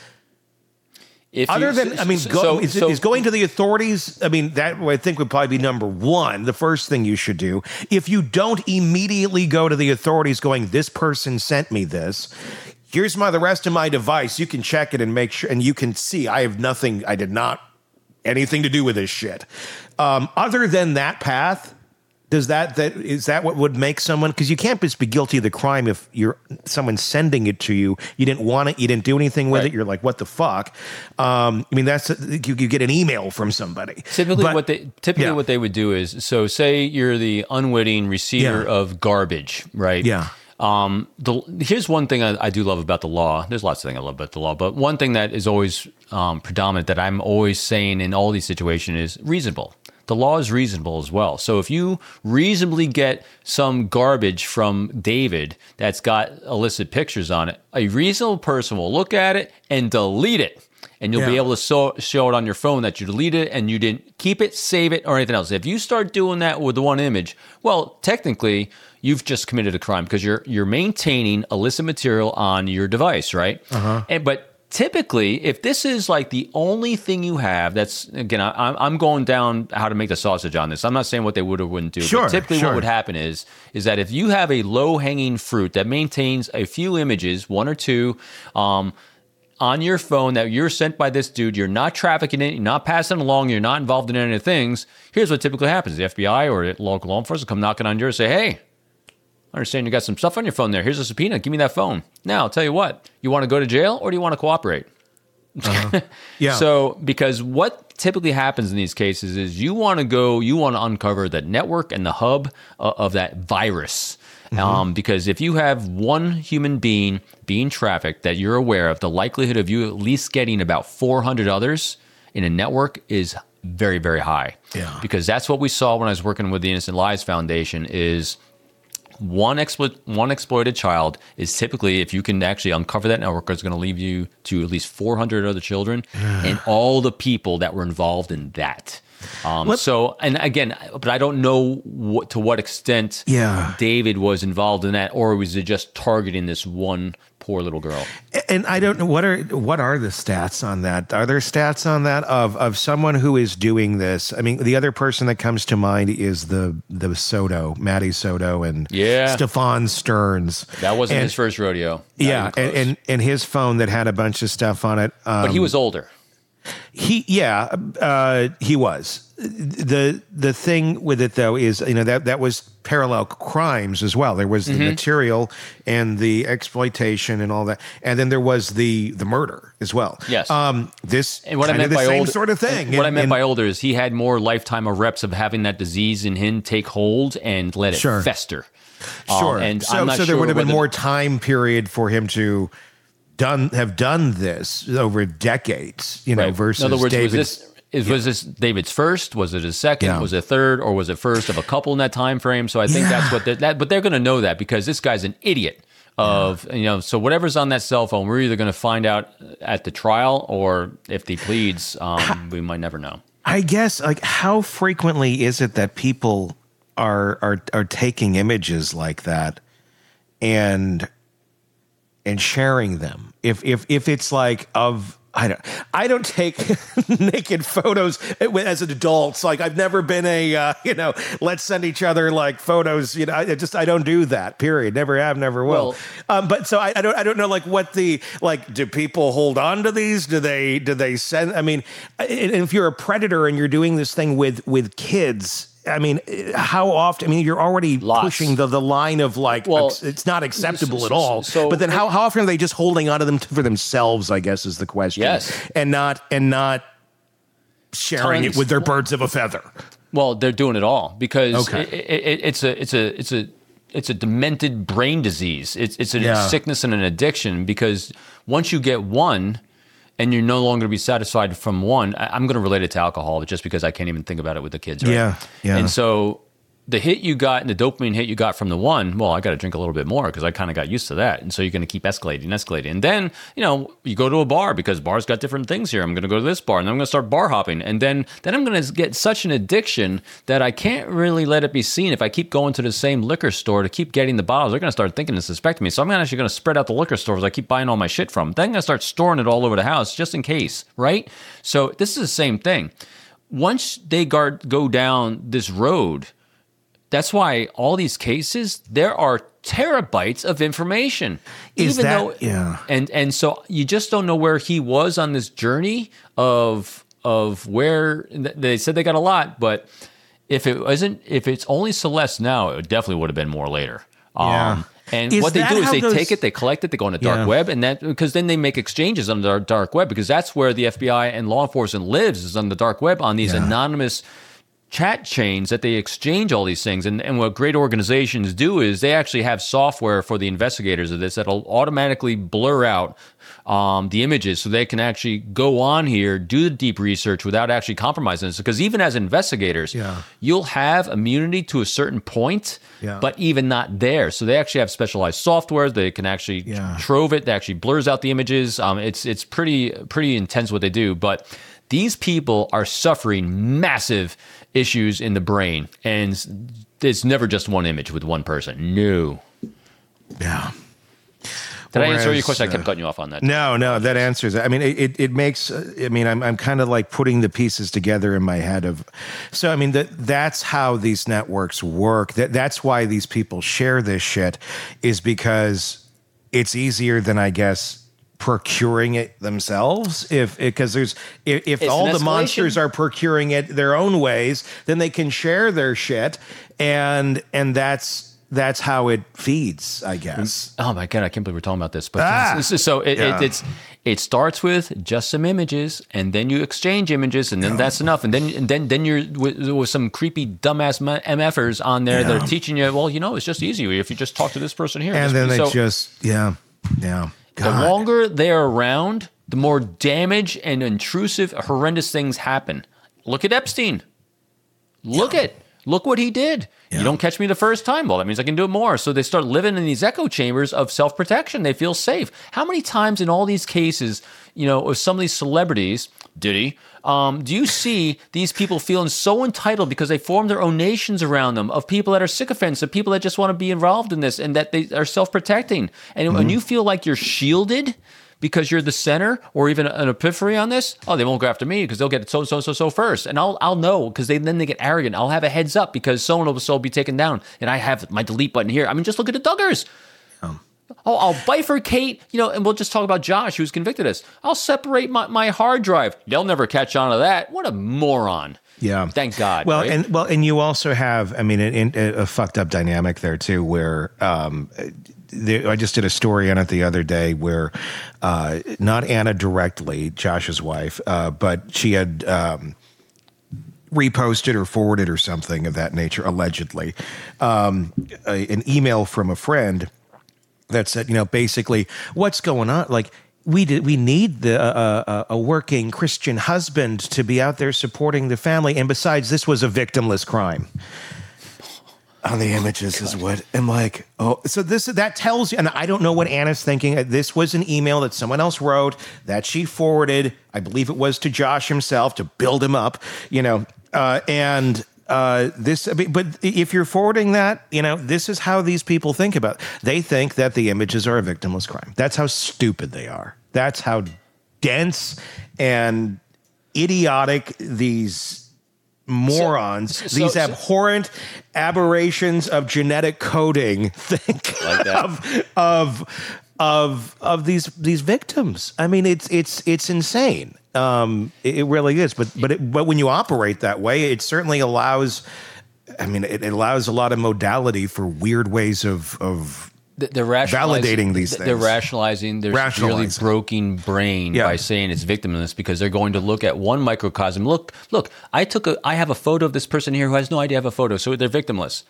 [SPEAKER 7] If
[SPEAKER 6] Other
[SPEAKER 7] you-
[SPEAKER 6] than, I mean,
[SPEAKER 7] so-
[SPEAKER 6] go,
[SPEAKER 7] so-
[SPEAKER 6] is,
[SPEAKER 7] so-
[SPEAKER 6] is going to the authorities, I mean, that I think would probably be number one, the first thing you should do. If you don't immediately go to the authorities going, this person sent me this, here's my the rest of my device, you can check it and make sure, and you can see I have nothing, I did not, anything to do with this shit. Um, other than that path, does that, that is that what would make someone, because you can't just be guilty of the crime if you're someone sending it to you, you didn't want it, you didn't do anything with
[SPEAKER 7] Right.
[SPEAKER 6] it, you're like, what the fuck? Um, I mean, that's you, you get an email from somebody.
[SPEAKER 7] Typically,
[SPEAKER 6] But-
[SPEAKER 7] what they typically
[SPEAKER 6] yeah.
[SPEAKER 7] what they would do is, so say you're the unwitting receiver
[SPEAKER 6] Yeah.
[SPEAKER 7] of garbage, right?
[SPEAKER 6] Yeah.
[SPEAKER 7] Um, the, here's one thing I, I do love about the law. There's lots of things I love about the law, but one thing that is always um, predominant that I'm always saying in all these situations is reasonable. The law is reasonable as well. So if you reasonably get some garbage from David that's got illicit pictures on it, a reasonable person will look at it and delete it. and you'll
[SPEAKER 6] Yeah.
[SPEAKER 7] be able to so, show it on your phone that you deleted it and you didn't keep it, save it, or anything else. If you start doing that with the one image, well, technically, you've just committed a crime because you're you're maintaining illicit material on your device, right? Uh-huh. And but typically, if this is like the only thing you have, that's, again, I, I'm I'm going down how to make the sausage on this. I'm not saying what they would or wouldn't do.
[SPEAKER 6] Sure,
[SPEAKER 7] but typically
[SPEAKER 6] sure.
[SPEAKER 7] what would happen is, is that if you have a low-hanging fruit that maintains a few images, one or two, um, on your phone that you're sent by this dude, you're not trafficking it, you're not passing it along, you're not involved in any of the things, here's what typically happens. The F B I or local law enforcement come knocking on yours and say, hey, I understand you got some stuff on your phone there. Here's a subpoena. Give me that phone. Now, I'll tell you what. You want to go to jail or do you want to cooperate?
[SPEAKER 6] Uh-huh. Yeah.
[SPEAKER 7] So, because what typically happens in these cases is you want to go, you want to uncover the network and the hub uh, of that virus. Mm-hmm. Um, because if you have one human being being trafficked that you're aware of, the likelihood of you at least getting about four hundred others in a network is very, very high.
[SPEAKER 6] Yeah.
[SPEAKER 7] Because that's what we saw when I was working with the Innocent Lives Foundation is one exploit, one exploited child is typically, if you can actually uncover that network, is going to lead you to at least four hundred other children and all the people that were involved in that. Um, so, and again, but I don't know what, to what extent
[SPEAKER 6] Yeah.
[SPEAKER 7] David was involved in that, or was it just targeting this one poor little girl?
[SPEAKER 6] And I don't know what are what are the stats on that? Are there stats on that of of someone who is doing this? I mean, the other person that comes to mind is the the Soto, Matty Soto, and
[SPEAKER 7] Yeah.
[SPEAKER 6] Stefan Stearns.
[SPEAKER 7] That wasn't
[SPEAKER 6] And-
[SPEAKER 7] his first rodeo. Not
[SPEAKER 6] Yeah,
[SPEAKER 7] even close.
[SPEAKER 6] and, and and his phone that had a bunch of stuff on it. Um,
[SPEAKER 7] but he was older.
[SPEAKER 6] He, yeah, uh, he was. The the thing with it though is, you know, that that was parallel crimes as well. There was the
[SPEAKER 7] Mm-hmm.
[SPEAKER 6] material and the exploitation and all that, and then there was the the murder as well.
[SPEAKER 7] Yes.
[SPEAKER 6] Um, this
[SPEAKER 7] And what I
[SPEAKER 6] kind of
[SPEAKER 7] meant
[SPEAKER 6] the
[SPEAKER 7] by
[SPEAKER 6] same
[SPEAKER 7] older,
[SPEAKER 6] sort of thing.
[SPEAKER 7] and What I
[SPEAKER 6] And-
[SPEAKER 7] meant
[SPEAKER 6] and-
[SPEAKER 7] by older is he had more lifetime of reps of having that disease in him take hold and let it
[SPEAKER 6] Sure.
[SPEAKER 7] fester.
[SPEAKER 6] Sure.
[SPEAKER 7] Um, and
[SPEAKER 6] so
[SPEAKER 7] I'm not
[SPEAKER 6] so there
[SPEAKER 7] sure
[SPEAKER 6] would have been
[SPEAKER 7] whether-
[SPEAKER 6] more time period for him to done have done this over decades. You know,
[SPEAKER 7] Right.
[SPEAKER 6] versus
[SPEAKER 7] In other words,
[SPEAKER 6] David's.
[SPEAKER 7] was this is, was this David's first? Was it his second?
[SPEAKER 6] Yeah.
[SPEAKER 7] Was it third? Or was it first of a couple in that time frame? So I think
[SPEAKER 6] Yeah.
[SPEAKER 7] that's what they're, that. But they're going to know that because this guy's an idiot. Of you know, so whatever's on that cell phone, we're either going to find out at the trial, or if he pleads, um, we might never know.
[SPEAKER 6] I guess, like, how frequently is it that people are are are taking images like that and and sharing them? If if if it's like of I don't I don't take naked photos as an adult. It's like I've never been a uh, you know, let's send each other like photos. You know, I just I don't do that. Period. Never have. Never will.
[SPEAKER 7] Well-
[SPEAKER 6] um, but so I, I don't I don't know like what the like. Do people hold on to these? Do they do they send? I mean, and if you're a predator and you're doing this thing with with kids. I mean, how often? I mean, you're already
[SPEAKER 7] Lots.
[SPEAKER 6] pushing the, the line of like,
[SPEAKER 7] Well,
[SPEAKER 6] it's, it's not acceptable
[SPEAKER 7] so-
[SPEAKER 6] at all.
[SPEAKER 7] so-
[SPEAKER 6] but then how, how often are they just holding onto them for themselves, I guess is the question.
[SPEAKER 7] Yes.
[SPEAKER 6] And not, and not sharing
[SPEAKER 7] Tons.
[SPEAKER 6] it with their birds of a feather.
[SPEAKER 7] Well, they're doing it all because
[SPEAKER 6] Okay.
[SPEAKER 7] it, it, it's a it's a it's a it's a demented brain disease. It's it's a
[SPEAKER 6] Yeah.
[SPEAKER 7] sickness and an addiction because once you get one and you're no longer going to be satisfied from one, I, I'm going to relate it to alcohol just because I can't even think about it with the kids. Right?
[SPEAKER 6] Yeah, yeah.
[SPEAKER 7] And so the hit you got and the dopamine hit you got from the one, well, I got to drink a little bit more because I kind of got used to that. And so you're going to keep escalating, escalating. And then, you know, you go to a bar because bars got different things here. I'm going to go to this bar and then I'm going to start bar hopping. And then, then I'm going to get such an addiction that I can't really let it be seen. If I keep going to the same liquor store to keep getting the bottles, they're going to start thinking and suspecting me. So I'm actually going to spread out the liquor stores I keep buying all my shit from. Then I'm going to start storing it all over the house just in case, right? So this is the same thing. Once they guard, go down this road, that's why all these cases, there are terabytes of information.
[SPEAKER 6] Is
[SPEAKER 7] even
[SPEAKER 6] that-
[SPEAKER 7] though,
[SPEAKER 6] yeah.
[SPEAKER 7] And and so you just don't know where he was on this journey of of where they said they got a lot, but if it wasn't, if it's only Celeste now, it definitely would have been more later.
[SPEAKER 6] Yeah.
[SPEAKER 7] Um, and
[SPEAKER 6] Is
[SPEAKER 7] what they
[SPEAKER 6] that
[SPEAKER 7] do is
[SPEAKER 6] how
[SPEAKER 7] they
[SPEAKER 6] those-
[SPEAKER 7] take it, they collect it, they go on the dark
[SPEAKER 6] Yeah.
[SPEAKER 7] web, and that because then they make exchanges on the dark web because that's where the F B I and law enforcement lives is on the dark web on these
[SPEAKER 6] Yeah.
[SPEAKER 7] anonymous chat chains that they exchange all these things. And, and what great organizations do is they actually have software for the investigators of this that'll automatically blur out um, the images so they can actually go on here, do the deep research without actually compromising this. Because even as investigators,
[SPEAKER 6] Yeah.
[SPEAKER 7] you'll have immunity to a certain point,
[SPEAKER 6] Yeah.
[SPEAKER 7] but even not there. So they actually have specialized software. They can actually
[SPEAKER 6] Yeah.
[SPEAKER 7] trove it. That actually blurs out the images. Um, it's it's pretty pretty intense what they do. But these people are suffering massive issues in the brain, and it's never just one image with one person. No.
[SPEAKER 6] Yeah.
[SPEAKER 7] Did I answer your
[SPEAKER 6] Whereas,
[SPEAKER 7] question? I kept
[SPEAKER 6] uh,
[SPEAKER 7] cutting you off on that.
[SPEAKER 6] No, no, that answers it. I mean, it, it makes, uh, I mean, I'm, I'm kind of like putting the pieces together in my head of, so, I mean, that that's how these networks work. That That's why these people share this shit, is because it's easier than, I guess, procuring it themselves. If, because there's, if, if
[SPEAKER 7] It's
[SPEAKER 6] all
[SPEAKER 7] an
[SPEAKER 6] the
[SPEAKER 7] escalation.
[SPEAKER 6] monsters are procuring it their own ways, then they can share their shit. And, and that's, that's how it feeds, I guess.
[SPEAKER 7] Oh my god, I can't believe we're talking about this. But
[SPEAKER 6] Ah!
[SPEAKER 7] this is- so it,
[SPEAKER 6] Yeah.
[SPEAKER 7] it, it's it starts with just some images, and then you exchange images, and then that's enough. And then and then then you're with, with some creepy dumbass MFers on there that
[SPEAKER 6] Yeah.
[SPEAKER 7] are teaching you. Well, you know, it's just easy if you just talk to this person here.
[SPEAKER 6] And
[SPEAKER 7] Just-
[SPEAKER 6] then they
[SPEAKER 7] so
[SPEAKER 6] just, yeah, yeah.
[SPEAKER 7] the
[SPEAKER 6] God.
[SPEAKER 7] longer they're around, the more damage and intrusive, horrendous things happen. Look at Epstein. Look at look what he did. You don't catch me the first time. Well, that means I can do it more. So they start living in these echo chambers of self-protection. They feel safe. How many times in all these cases, you know, of some of these celebrities, Diddy, um, do you see these people feeling so entitled because they form their own nations around them of people that are sycophants, of people that just want to be involved in this and that they are self-protecting. And
[SPEAKER 6] Mm-hmm.
[SPEAKER 7] when you feel like you're shielded because you're the center or even an epiphany on this, oh, they won't go after me because they'll get so, so, so, so first. And I'll I'll know because they then they get arrogant. I'll have a heads up because someone will so be taken down. And I have my delete button here. I mean, just look at the Duggars. Oh, I'll bifurcate, you know, and we'll just talk about Josh, who's convicted us. I'll separate my, my hard drive. They'll never catch on to that. What a moron.
[SPEAKER 6] Yeah.
[SPEAKER 7] Thank God.
[SPEAKER 6] Well,
[SPEAKER 7] right?
[SPEAKER 6] and well, and you also have, I mean, a, a, a fucked up dynamic there too, where um, there, I just did a story on it the other day where uh, not Anna directly, Josh's wife, uh, but she had um, reposted or forwarded or something of that nature, allegedly, um, a, an email from a friend that said, you know, basically, what's going on? Like, we did, we need the uh, uh, a working Christian husband to be out there supporting the family. And besides, this was a victimless crime. On the images is what I'm like. Oh, so this that tells you, and I don't know what Anna's thinking. This was an email that someone else wrote that she forwarded. I believe it was to Josh himself to build him up. You know, uh, and. Uh, this, but if you're forwarding that, you know, this is how these people think about it. They think that the images are a victimless crime. That's how stupid they are. That's how dense and idiotic these morons,
[SPEAKER 7] So-
[SPEAKER 6] these
[SPEAKER 7] so-
[SPEAKER 6] abhorrent aberrations of genetic coding think
[SPEAKER 7] Like that.
[SPEAKER 6] of of of of these these victims. I mean, it's it's it's insane. Um, it, it really is. But but it, but when you operate that way, it certainly allows. I mean, it, it allows a lot of modality for weird ways of of
[SPEAKER 7] They're rationalizing,
[SPEAKER 6] validating these
[SPEAKER 7] They're
[SPEAKER 6] things.
[SPEAKER 7] rationalizing their severely
[SPEAKER 6] Rationalizing.
[SPEAKER 7] broken brain
[SPEAKER 6] Yeah.
[SPEAKER 7] by saying it's victimless because they're going to look at one microcosm. Look, look, I took a, I have a photo of this person here who has no idea I have a photo, so they're victimless.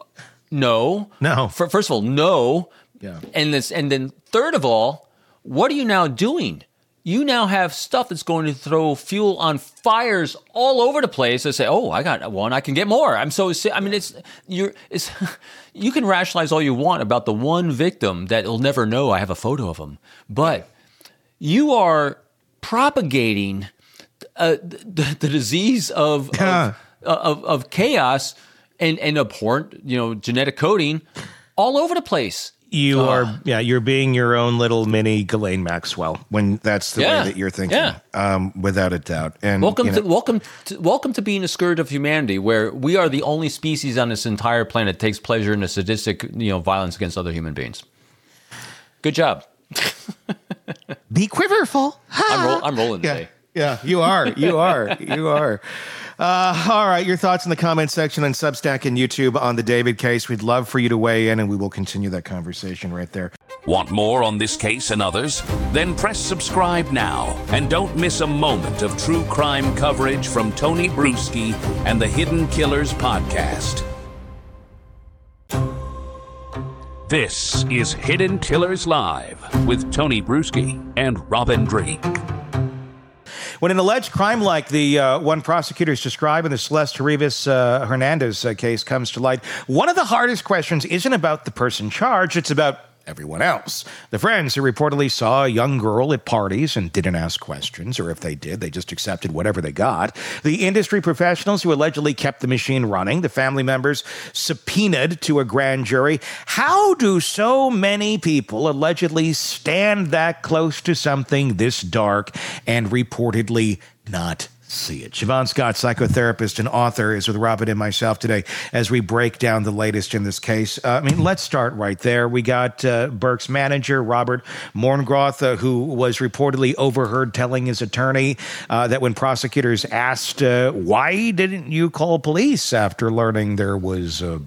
[SPEAKER 7] No,
[SPEAKER 6] No.
[SPEAKER 7] F- First of all, no.
[SPEAKER 6] Yeah.
[SPEAKER 7] And this, and then third of all, what are you now doing? You now have stuff that's going to throw fuel on fires all over the place. They say, "Oh, I got one. I can get more." I'm so. I mean, it's you're. It's you can rationalize all you want about the one victim that will never know I have a photo of him, but you are propagating uh, the, the disease of
[SPEAKER 6] Yeah.
[SPEAKER 7] of, of of chaos and and abhorrent, you know, genetic coding all over the place.
[SPEAKER 6] You
[SPEAKER 7] Uh,
[SPEAKER 6] are, yeah, you're being your own little mini Ghislaine Maxwell when that's the
[SPEAKER 7] Yeah,
[SPEAKER 6] way that you're thinking,
[SPEAKER 7] yeah.
[SPEAKER 6] um, without a doubt. And
[SPEAKER 7] Welcome
[SPEAKER 6] you know,
[SPEAKER 7] to welcome to, welcome to being a scourge of humanity, where we are the only species on this entire planet that takes pleasure in the sadistic, you know, violence against other human beings. Good job.
[SPEAKER 6] be quiverful.
[SPEAKER 7] I'm, roll, I'm rolling
[SPEAKER 6] Yeah,
[SPEAKER 7] today.
[SPEAKER 6] yeah, you are, you are, you are. Uh, all right, your thoughts in the comment section on Substack and YouTube on the David case. We'd love for you to weigh in, and we will continue that conversation right there.
[SPEAKER 5] Want more on this case and others? Then press subscribe now and don't miss a moment of true crime coverage from Tony Bruschi and the Hidden Killers podcast. This is Hidden Killers Live with Tony Bruschi and Robin Drake.
[SPEAKER 6] When an alleged crime like the uh, one prosecutors describe in the Celeste Rivas uh, Hernandez uh, case comes to light, one of the hardest questions isn't about the person charged, it's about everyone else. The friends who reportedly saw a young girl at parties and didn't ask questions, or if they did, they just accepted whatever they got. The industry professionals who allegedly kept the machine running. The family members subpoenaed to a grand jury. How do so many people allegedly stand that close to something this dark and reportedly not see it? Siobhan Scott, psychotherapist and author, is with Robin and myself today as we break down the latest in this case. Uh, I mean, let's start right there. We got uh, Burke's manager, Robert Morgenroth, uh, who was reportedly overheard telling his attorney uh, that when prosecutors asked, uh, why didn't you call police after learning there was a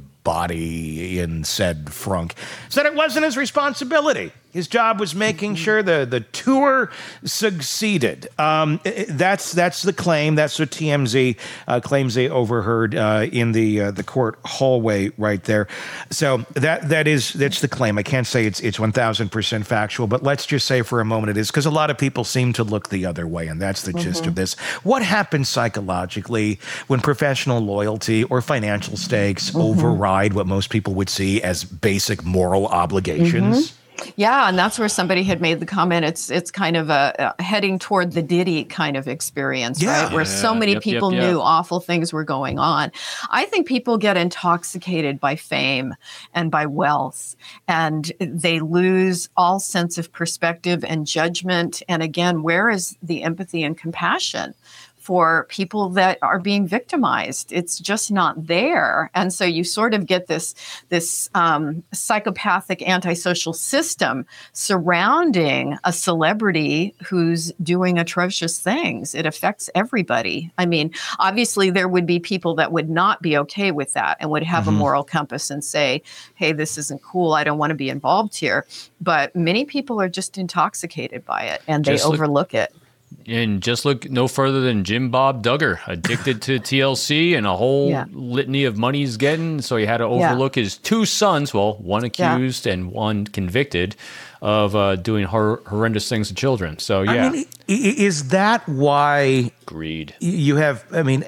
[SPEAKER 6] body in said frunk, said it wasn't his responsibility. His job was making sure the, the tour succeeded. Um, that's that's the claim. That's what T M Z uh, claims they overheard uh, in the uh, the court hallway right there. So that that is that's the claim. I can't say it's it's one thousand percent factual, but let's just say for a moment it is, because a lot of people seem to look the other way, and that's the mm-hmm. gist of this. What happens psychologically when professional loyalty or financial stakes mm-hmm. override what most people would see as basic moral obligations?
[SPEAKER 9] Mm-hmm. Yeah, and that's where somebody had made the comment. It's it's kind of a, a heading toward the Diddy kind of experience,
[SPEAKER 6] yeah.
[SPEAKER 9] right? Where
[SPEAKER 7] yeah.
[SPEAKER 9] so many
[SPEAKER 7] yep,
[SPEAKER 9] people
[SPEAKER 7] yep, yep.
[SPEAKER 9] knew awful things were going on. I think people get intoxicated by fame and by wealth, and they lose all sense of perspective and judgment. And again, where is the empathy and compassion for people that are being victimized? It's just not there. And so you sort of get this, this um, psychopathic antisocial system surrounding a celebrity who's doing atrocious things. It affects everybody. I mean, obviously there would be people that would not be okay with that and would have mm-hmm. a moral compass and say, hey, this isn't cool. I don't want to be involved here. But many people are just intoxicated by it and they
[SPEAKER 7] just look-
[SPEAKER 9] overlook it.
[SPEAKER 7] And just look no further than Jim Bob Duggar, addicted to T L C and a whole yeah. litany of money he's getting. So he had to overlook yeah. his two sons, well, one accused yeah. and one convicted of uh, doing hor- horrendous things to children. So, yeah.
[SPEAKER 6] I mean, is that why...
[SPEAKER 7] Greed.
[SPEAKER 6] You have, I mean,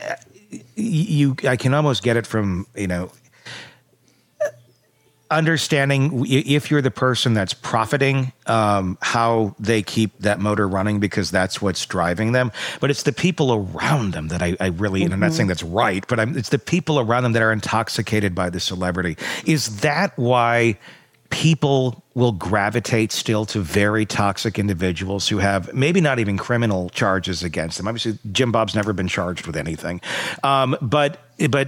[SPEAKER 6] you. I can almost get it from, you know... understanding if you're the person that's profiting, um, how they keep that motor running, because that's what's driving them. But it's the people around them that I, I really, mm-hmm. and I'm not saying that's right, but I'm, it's the people around them that are intoxicated by the celebrity. Is that why people will gravitate still to very toxic individuals who have maybe not even criminal charges against them? Obviously, Jim Bob's never been charged with anything. Um, but but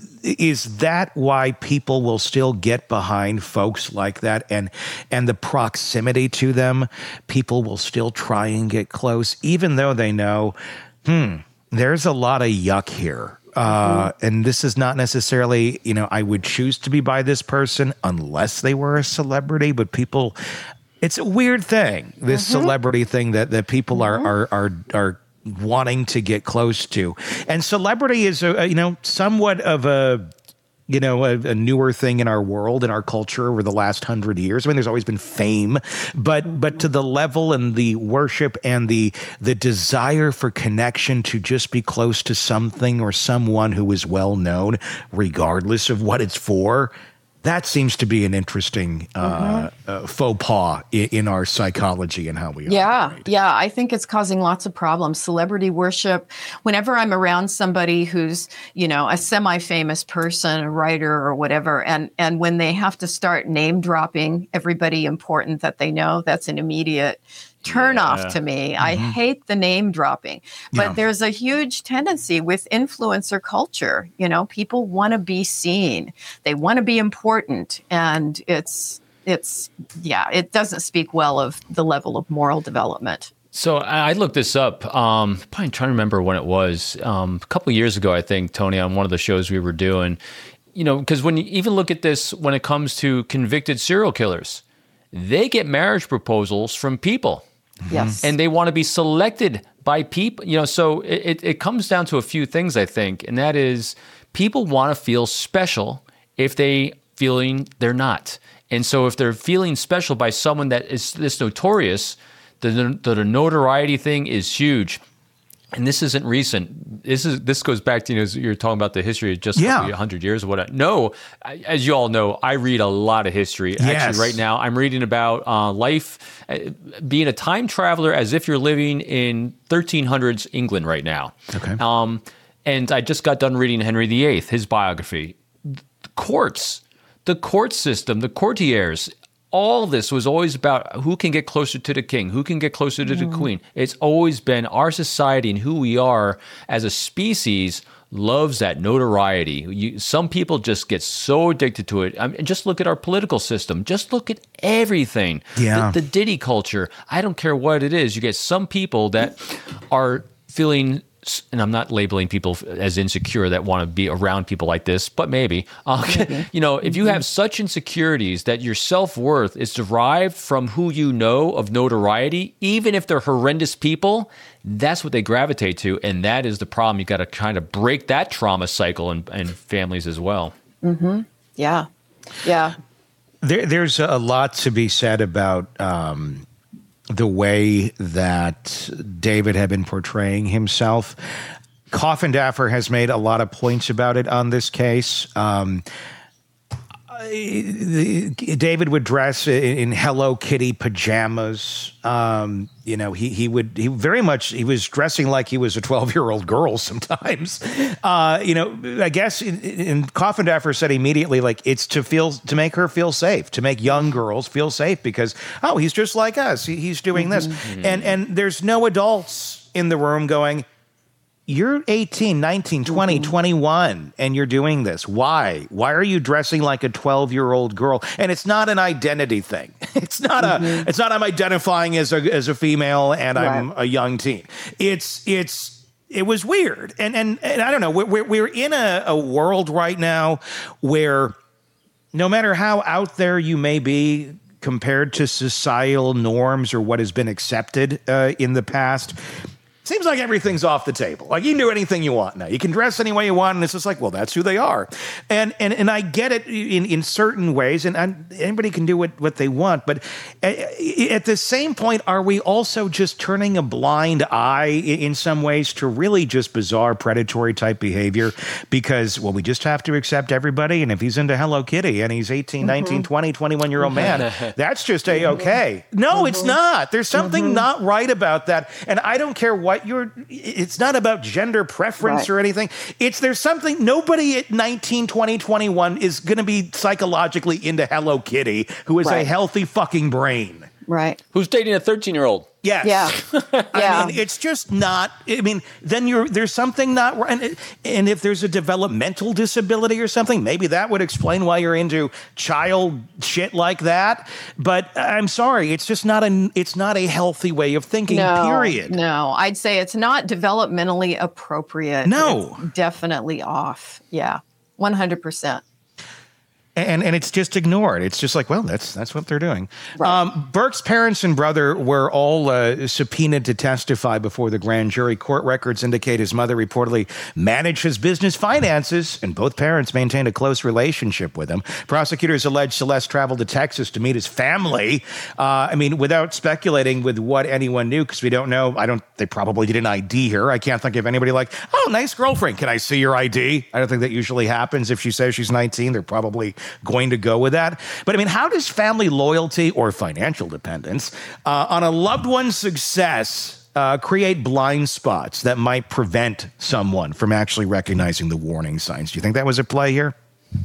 [SPEAKER 6] is that why people will still get behind folks like that, and and the proximity to them? People will still try and get close, even though they know, hmm, there's a lot of yuck here. Uh, mm-hmm. And this is not necessarily, you know, I would choose to be by this person unless they were a celebrity, but people, it's a weird thing, this mm-hmm. celebrity thing that, that people mm-hmm. are, are, are, are wanting to get close to. And celebrity is, a, you know, somewhat of a, you know, a, a newer thing in our world, in our culture over the last hundred years. I mean, there's always been fame, but but to the level and the worship and the the desire for connection to just be close to something or someone who is well known, regardless of what it's for. That seems to be an interesting uh, mm-hmm. uh, faux pas in, in our psychology and how we
[SPEAKER 9] yeah,
[SPEAKER 6] operate.
[SPEAKER 9] Yeah, I think it's causing lots of problems. Celebrity worship. Whenever I'm around somebody who's, you know, a semi-famous person, a writer or whatever, and and when they have to start name dropping everybody important that they know, that's an immediate turn yeah. off to me. Mm-hmm. I hate the name dropping, but yeah. there's a huge tendency with influencer culture. You know, people want to be seen. They want to be important. And it's, it's, yeah, it doesn't speak well of the level of moral development.
[SPEAKER 7] So I looked this up, um, probably trying to remember when it was, um, a couple of years ago, I think, Tony, on one of the shows we were doing, you know, because when you even look at this, when it comes to convicted serial killers, they get marriage proposals from people.
[SPEAKER 9] Yes.
[SPEAKER 7] And they want to be selected by people. You know, so it, it comes down to a few things, I think, and that is people want to feel special if they feeling they're not. And so if they're feeling special by someone that is this notorious, the, the, the notoriety thing is huge. And this isn't recent. This is this goes back to, you know, you're talking about the history of just
[SPEAKER 6] Yeah.
[SPEAKER 7] one hundred years or whatever. No, I, as you all know, I read a lot of history.
[SPEAKER 6] Yes.
[SPEAKER 7] Actually, right now, I'm reading about uh, life, uh, being a time traveler as if you're living in thirteen hundreds England right now.
[SPEAKER 6] Okay.
[SPEAKER 7] Um, and I just got done reading Henry the Eighth, his biography. The courts, the court system, the courtiers, all this was always about who can get closer to the king, who can get closer to the queen. It's always been our society and who we are as a species loves that notoriety. You, some people just get so addicted to it. I mean, just look at our political system. Just look at everything.
[SPEAKER 6] Yeah.
[SPEAKER 7] The, the Diddy culture. I don't care what it is. You get some people that are feeling, and I'm not labeling people as insecure that want to be around people like this, but maybe, uh, you know, if you have such insecurities that your self-worth is derived from who you know of notoriety, even if they're horrendous people, that's what they gravitate to. And that is the problem. You got to kind of break that trauma cycle in, in families as well.
[SPEAKER 9] Mm-hmm. Yeah. Yeah.
[SPEAKER 6] There, there's a lot to be said about um, the way that David had been portraying himself. Coffin Daffer has made a lot of points about it on this case. Um, David would dress in Hello Kitty pajamas. Um, you know, he he would he very much he was dressing like he was a twelve-year-old girl sometimes. Uh, you know, I guess in, in Coffin Daffer said immediately, like, it's to feel to make her feel safe, to make young girls feel safe because, oh, he's just like us. He, he's doing this.
[SPEAKER 7] Mm-hmm.
[SPEAKER 6] And and there's no adults in the room going, you're eighteen, nineteen, twenty,
[SPEAKER 9] Mm-hmm.
[SPEAKER 6] twenty-one, and you're doing this. Why? Why are you dressing like a twelve-year-old girl? And it's not an identity thing. It's not
[SPEAKER 9] Mm-hmm.
[SPEAKER 6] a it's not I'm identifying as a as a female and I'm
[SPEAKER 9] Right.
[SPEAKER 6] a young teen. It's it's it was weird. And and, and I don't know, we're we're in a, a world right now where no matter how out there you may be compared to societal norms or what has been accepted uh, in the past, seems like everything's off the table. Like, you can do anything you want now. You can dress any way you want, and it's just like, well, that's who they are. And and and I get it in, in certain ways, and, and anybody can do what, what they want. But at the same point, are we also just turning a blind eye in some ways to really just bizarre predatory type behavior? Because, well, we just have to accept everybody, and if he's into Hello Kitty and he's eighteen, mm-hmm. nineteen, twenty, twenty-one-year-old man, that's just A-okay. No, mm-hmm. it's not. There's something mm-hmm. not right about that. And I don't care what you're, it's not about gender preference
[SPEAKER 9] Right.
[SPEAKER 6] or anything. It's there's something, nobody at nineteen, twenty, twenty-one is going to be psychologically into Hello Kitty who has a
[SPEAKER 9] Right.
[SPEAKER 6] healthy fucking brain.
[SPEAKER 9] Right.
[SPEAKER 7] Who's dating a thirteen-year-old?
[SPEAKER 6] Yes.
[SPEAKER 9] Yeah.
[SPEAKER 6] I
[SPEAKER 9] Yeah.
[SPEAKER 6] mean, it's just not, I mean, then you're, there's something not right. And, and if there's a developmental disability or something, maybe that would explain why you're into child shit like that. But I'm sorry, it's just not a, it's not a healthy way of thinking,
[SPEAKER 9] No,
[SPEAKER 6] period.
[SPEAKER 9] no, I'd say it's not developmentally appropriate.
[SPEAKER 6] No.
[SPEAKER 9] It's definitely off. Yeah, one hundred percent.
[SPEAKER 6] And and it's just ignored. It's just like, well, that's that's what they're doing.
[SPEAKER 9] Right.
[SPEAKER 6] Um, Burke's parents and brother were all uh, subpoenaed to testify before the grand jury. Court records indicate his mother reportedly managed his business finances, and both parents maintained a close relationship with him. Prosecutors allege Celeste traveled to Texas to meet his family. Uh, I mean, without speculating with what anyone knew, because we don't know. I don't. They probably did an I D her. I can't think of anybody like, oh, nice girlfriend. Can I see your I D? I don't think that usually happens. If she says she's nineteen, they're probably going to go with that. But I mean, how does family loyalty or financial dependence uh, on a loved one's success uh, create blind spots that might prevent someone from actually recognizing the warning signs? Do you think that was at play here?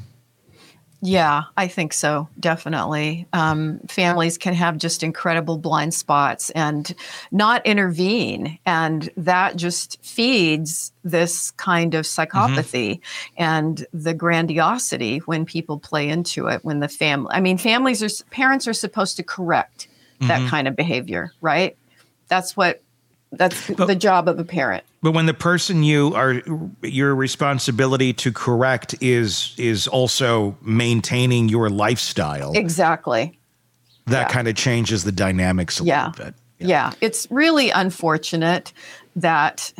[SPEAKER 9] Yeah, I think so. Definitely. Um, families can have just incredible blind spots and not intervene. And that just feeds this kind of psychopathy mm-hmm. and the grandiosity when people play into it, when the family, I mean, families are, parents are supposed to correct mm-hmm. that kind of behavior, right? That's what, that's but, the job of a parent.
[SPEAKER 6] But when the person you are, your responsibility to correct is is also maintaining your lifestyle.
[SPEAKER 9] Exactly.
[SPEAKER 6] that
[SPEAKER 9] Yeah.
[SPEAKER 6] kind of changes the dynamics a
[SPEAKER 9] Yeah.
[SPEAKER 6] little bit.
[SPEAKER 9] Yeah. It's really unfortunate that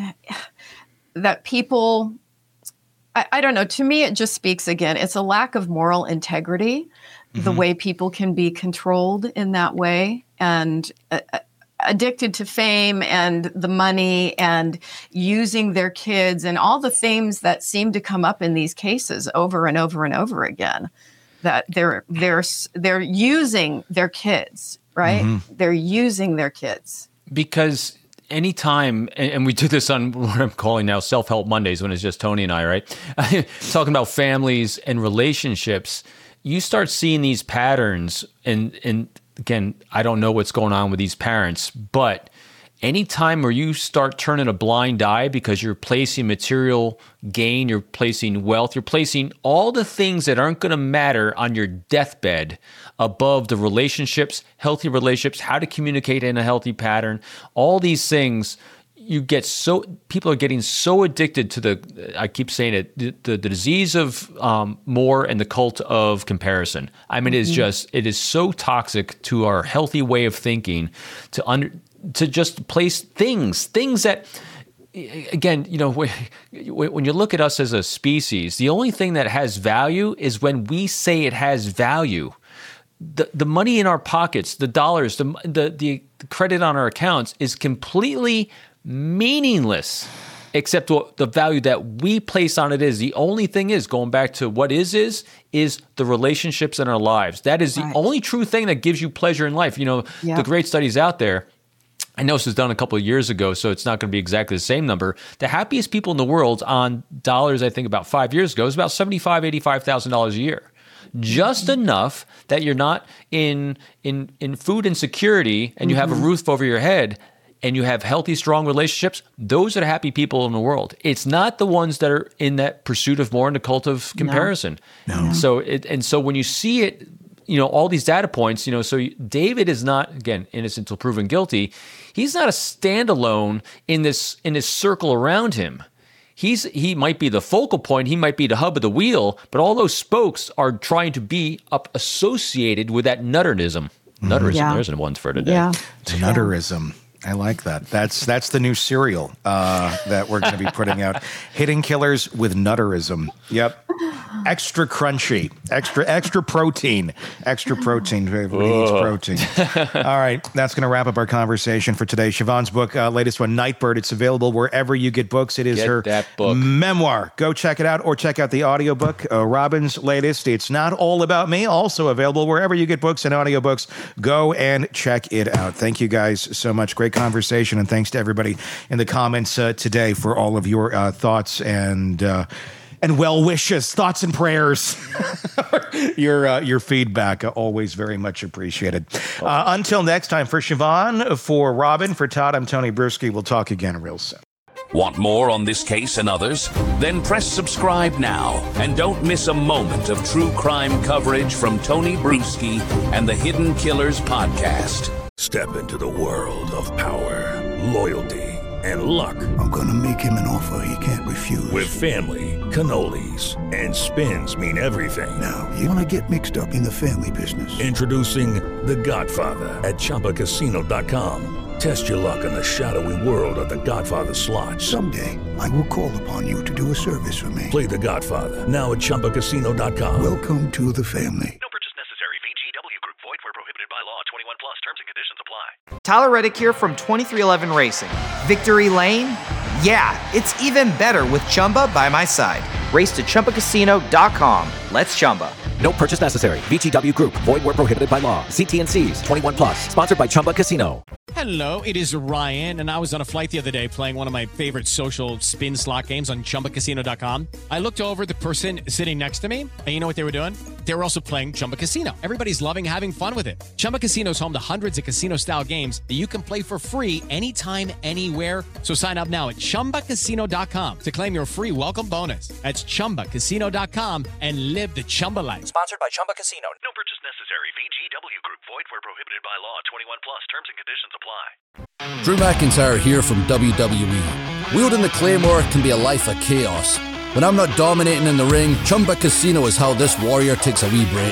[SPEAKER 9] that people, I, I don't know, to me it just speaks again, it's a lack of moral integrity, the way people can be controlled in that way and uh, addicted to fame and the money and using their kids and all the themes that seem to come up in these cases over and over and over again, that they're they're they're using their kids, right?
[SPEAKER 6] Mm-hmm.
[SPEAKER 9] They're using their kids.
[SPEAKER 7] Because anytime, and, and we do this on what I'm calling now Self-Help Mondays when it's just Tony and I, right? Talking about families and relationships, you start seeing these patterns, and and again, I don't know what's going on with these parents, but anytime where you start turning a blind eye because you're placing material gain, you're placing wealth, you're placing all the things that aren't going to matter on your deathbed above the relationships, healthy relationships, how to communicate in a healthy pattern, all these things. You get so people are getting so addicted to the, I keep saying it, the, the, the disease of um, more and the cult of comparison. I mean, mm-hmm. it's just, it is so toxic to our healthy way of thinking to under, to just place things, things that, again, you know, when you look at us as a species, the only thing that has value is when we say it has value. The the money in our pockets, the dollars, the the, the credit on our accounts is completely meaningless, except what the value that we place on it is. The only thing is, going back to what is is, is the relationships in our lives. That is the
[SPEAKER 9] right.
[SPEAKER 7] only true thing that gives you pleasure in life. You know,
[SPEAKER 9] yeah.
[SPEAKER 7] the great studies out there, I know this was done a couple of years ago, so it's not going to be exactly the same number. The happiest people in the world on dollars, I think about five years ago, is about seventy-five thousand dollars, eighty-five thousand dollars a year. Just enough that you're not in in in food insecurity and you have a roof over your head and you have healthy, strong relationships. Those are the happy people in the world. It's not the ones that are in that pursuit of more in the cult of comparison. No. no. So it, and so when you see it, you know, all these data points, you know, so David is not, again, innocent until proven guilty. He's not a standalone in this in this circle around him. He's he might be the focal point, he might be the hub of the wheel, but all those spokes are trying to be up associated with that nutterism. Nutterism,
[SPEAKER 9] yeah.
[SPEAKER 7] there's one for today.
[SPEAKER 9] Yeah.
[SPEAKER 6] Nutterism. I like that. That's that's the new cereal uh, that we're going to be putting out. Hidden Killers with Nutterism. Yep. Extra crunchy, extra extra protein, extra protein. Everybody needs protein. All right, that's going to wrap up our conversation for today. Siobhan's book, uh, latest one, Nightbird. It's available wherever you get books. It is
[SPEAKER 7] Get
[SPEAKER 6] her
[SPEAKER 7] that book.
[SPEAKER 6] memoir. Go check it out, or check out the audiobook. Uh, Robin's latest, It's Not All About Me, also available wherever you get books and audiobooks. Go and check it out. Thank you guys so much. Great conversation, and thanks to everybody in the comments uh, today for all of your uh, thoughts and uh, and well wishes, thoughts and prayers. your uh, your feedback, uh, always very much appreciated. Uh, until next time, for Siobhan, for Robin, for Todd, I'm Tony Bruschi. We'll talk again real soon.
[SPEAKER 5] Want more on this case and others? Then press subscribe now and don't miss a moment of true crime coverage from Tony Bruschi and the Hidden Killers podcast.
[SPEAKER 10] Step into the world of power, loyalty, and luck.
[SPEAKER 11] I'm gonna make him an offer he can't refuse.
[SPEAKER 10] With family, cannolis, and spins mean everything.
[SPEAKER 11] Now, you wanna get mixed up in the family business.
[SPEAKER 10] Introducing The Godfather at Chumba Casino dot com. Test your luck in the shadowy world of The Godfather slot.
[SPEAKER 11] Someday, I will call upon you to do a service for me.
[SPEAKER 10] Play The Godfather, now at Chumba Casino dot com.
[SPEAKER 11] Welcome to the family.
[SPEAKER 12] No purchase necessary. V G W Group. Void where prohibited by law. twenty-one plus. Terms and conditions apply.
[SPEAKER 13] Tyler Reddick here from twenty-three eleven Racing. Victory Lane? Yeah, it's even better with Chumba by my side. Race to Chumba Casino dot com. Let's Chumba.
[SPEAKER 4] No purchase necessary. V G W Group. Void where prohibited by law. See T and C's. twenty-one plus. Sponsored by Chumba Casino.
[SPEAKER 14] Hello, it is Ryan, and I was on a flight the other day playing one of my favorite social spin slot games on Chumba Casino dot com. I looked over at the person sitting next to me, and you know what they were doing? They were also playing Chumba Casino. Everybody's loving having fun with it. Chumba Casino is home to hundreds of casino-style games that you can play for free anytime, anywhere. So sign up now at Chumba Casino dot com to claim your free welcome bonus. That's Chumba Casino dot com and live the Chumba life.
[SPEAKER 12] Sponsored by Chumba Casino. No purchase necessary. V G W Group. Void where prohibited by law. twenty-one plus. Terms and conditions apply.
[SPEAKER 15] Drew McIntyre here from W W E. Wielding the Claymore can be a life of chaos. When I'm not dominating in the ring, Chumba Casino is how this warrior takes a wee break.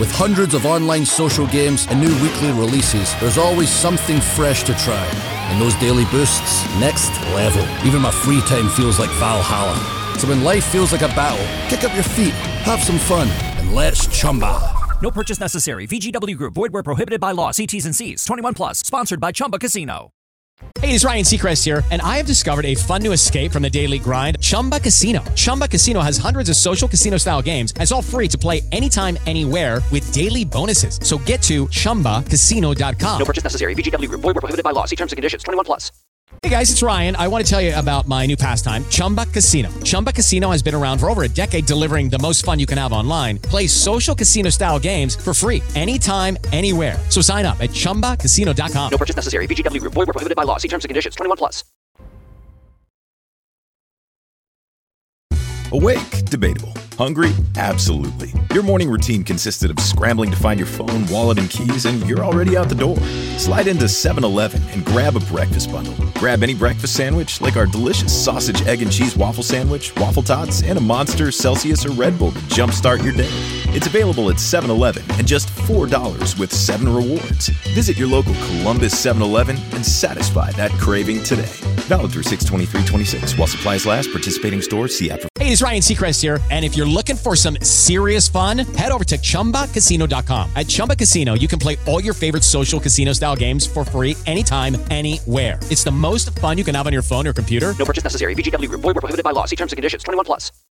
[SPEAKER 15] With hundreds of online social games and new weekly releases, there's always something fresh to try. And those daily boosts, next level. Even my free time feels like Valhalla. So when life feels like a battle, kick up your feet, have some fun, and let's Chumba.
[SPEAKER 16] No purchase necessary. V G W Group. Void where prohibited by law. See T's and C's. twenty-one plus. Sponsored by Chumba Casino.
[SPEAKER 14] Hey, it's Ryan Seacrest here, and I have discovered a fun new escape from the daily grind, Chumba Casino. Chumba Casino has hundreds of social casino-style games, and it's all free to play anytime, anywhere with daily bonuses. So get to Chumba Casino dot com.
[SPEAKER 16] No purchase necessary. V G W Group. Void where prohibited by law. See terms and conditions. twenty-one plus.
[SPEAKER 14] Hey guys, it's Ryan. I want to tell you about my new pastime, Chumba Casino. Chumba Casino has been around for over a decade, delivering the most fun you can have online. Play social casino-style games for free anytime, anywhere. So sign up at Chumba Casino dot com.
[SPEAKER 16] No purchase necessary. V G W Group. Void where prohibited by law. See terms and conditions. twenty-one plus.
[SPEAKER 17] Awake? Debatable. Hungry? Absolutely. Your morning routine consisted of scrambling to find your phone, wallet, and keys, and you're already out the door. Slide into seven eleven and grab a breakfast bundle. Grab any breakfast sandwich, like our delicious sausage, egg, and cheese waffle sandwich, waffle tots, and a Monster, Celsius, or Red Bull to jumpstart your day. It's available at seven eleven and just four dollars with seven rewards. Visit your local Columbus seven eleven and satisfy that craving today. Valid through six twenty-three twenty-six. While supplies last, participating stores, see app for...
[SPEAKER 14] Hey, it's Ryan Seacrest here, and if you're looking for some serious fun, head over to Chumba Casino dot com. At Chumba Casino, you can play all your favorite social casino-style games for free anytime, anywhere. It's the most fun you can have on your phone or computer.
[SPEAKER 16] No purchase necessary. V G W Group. Void where prohibited by law. See terms and conditions. twenty-one plus.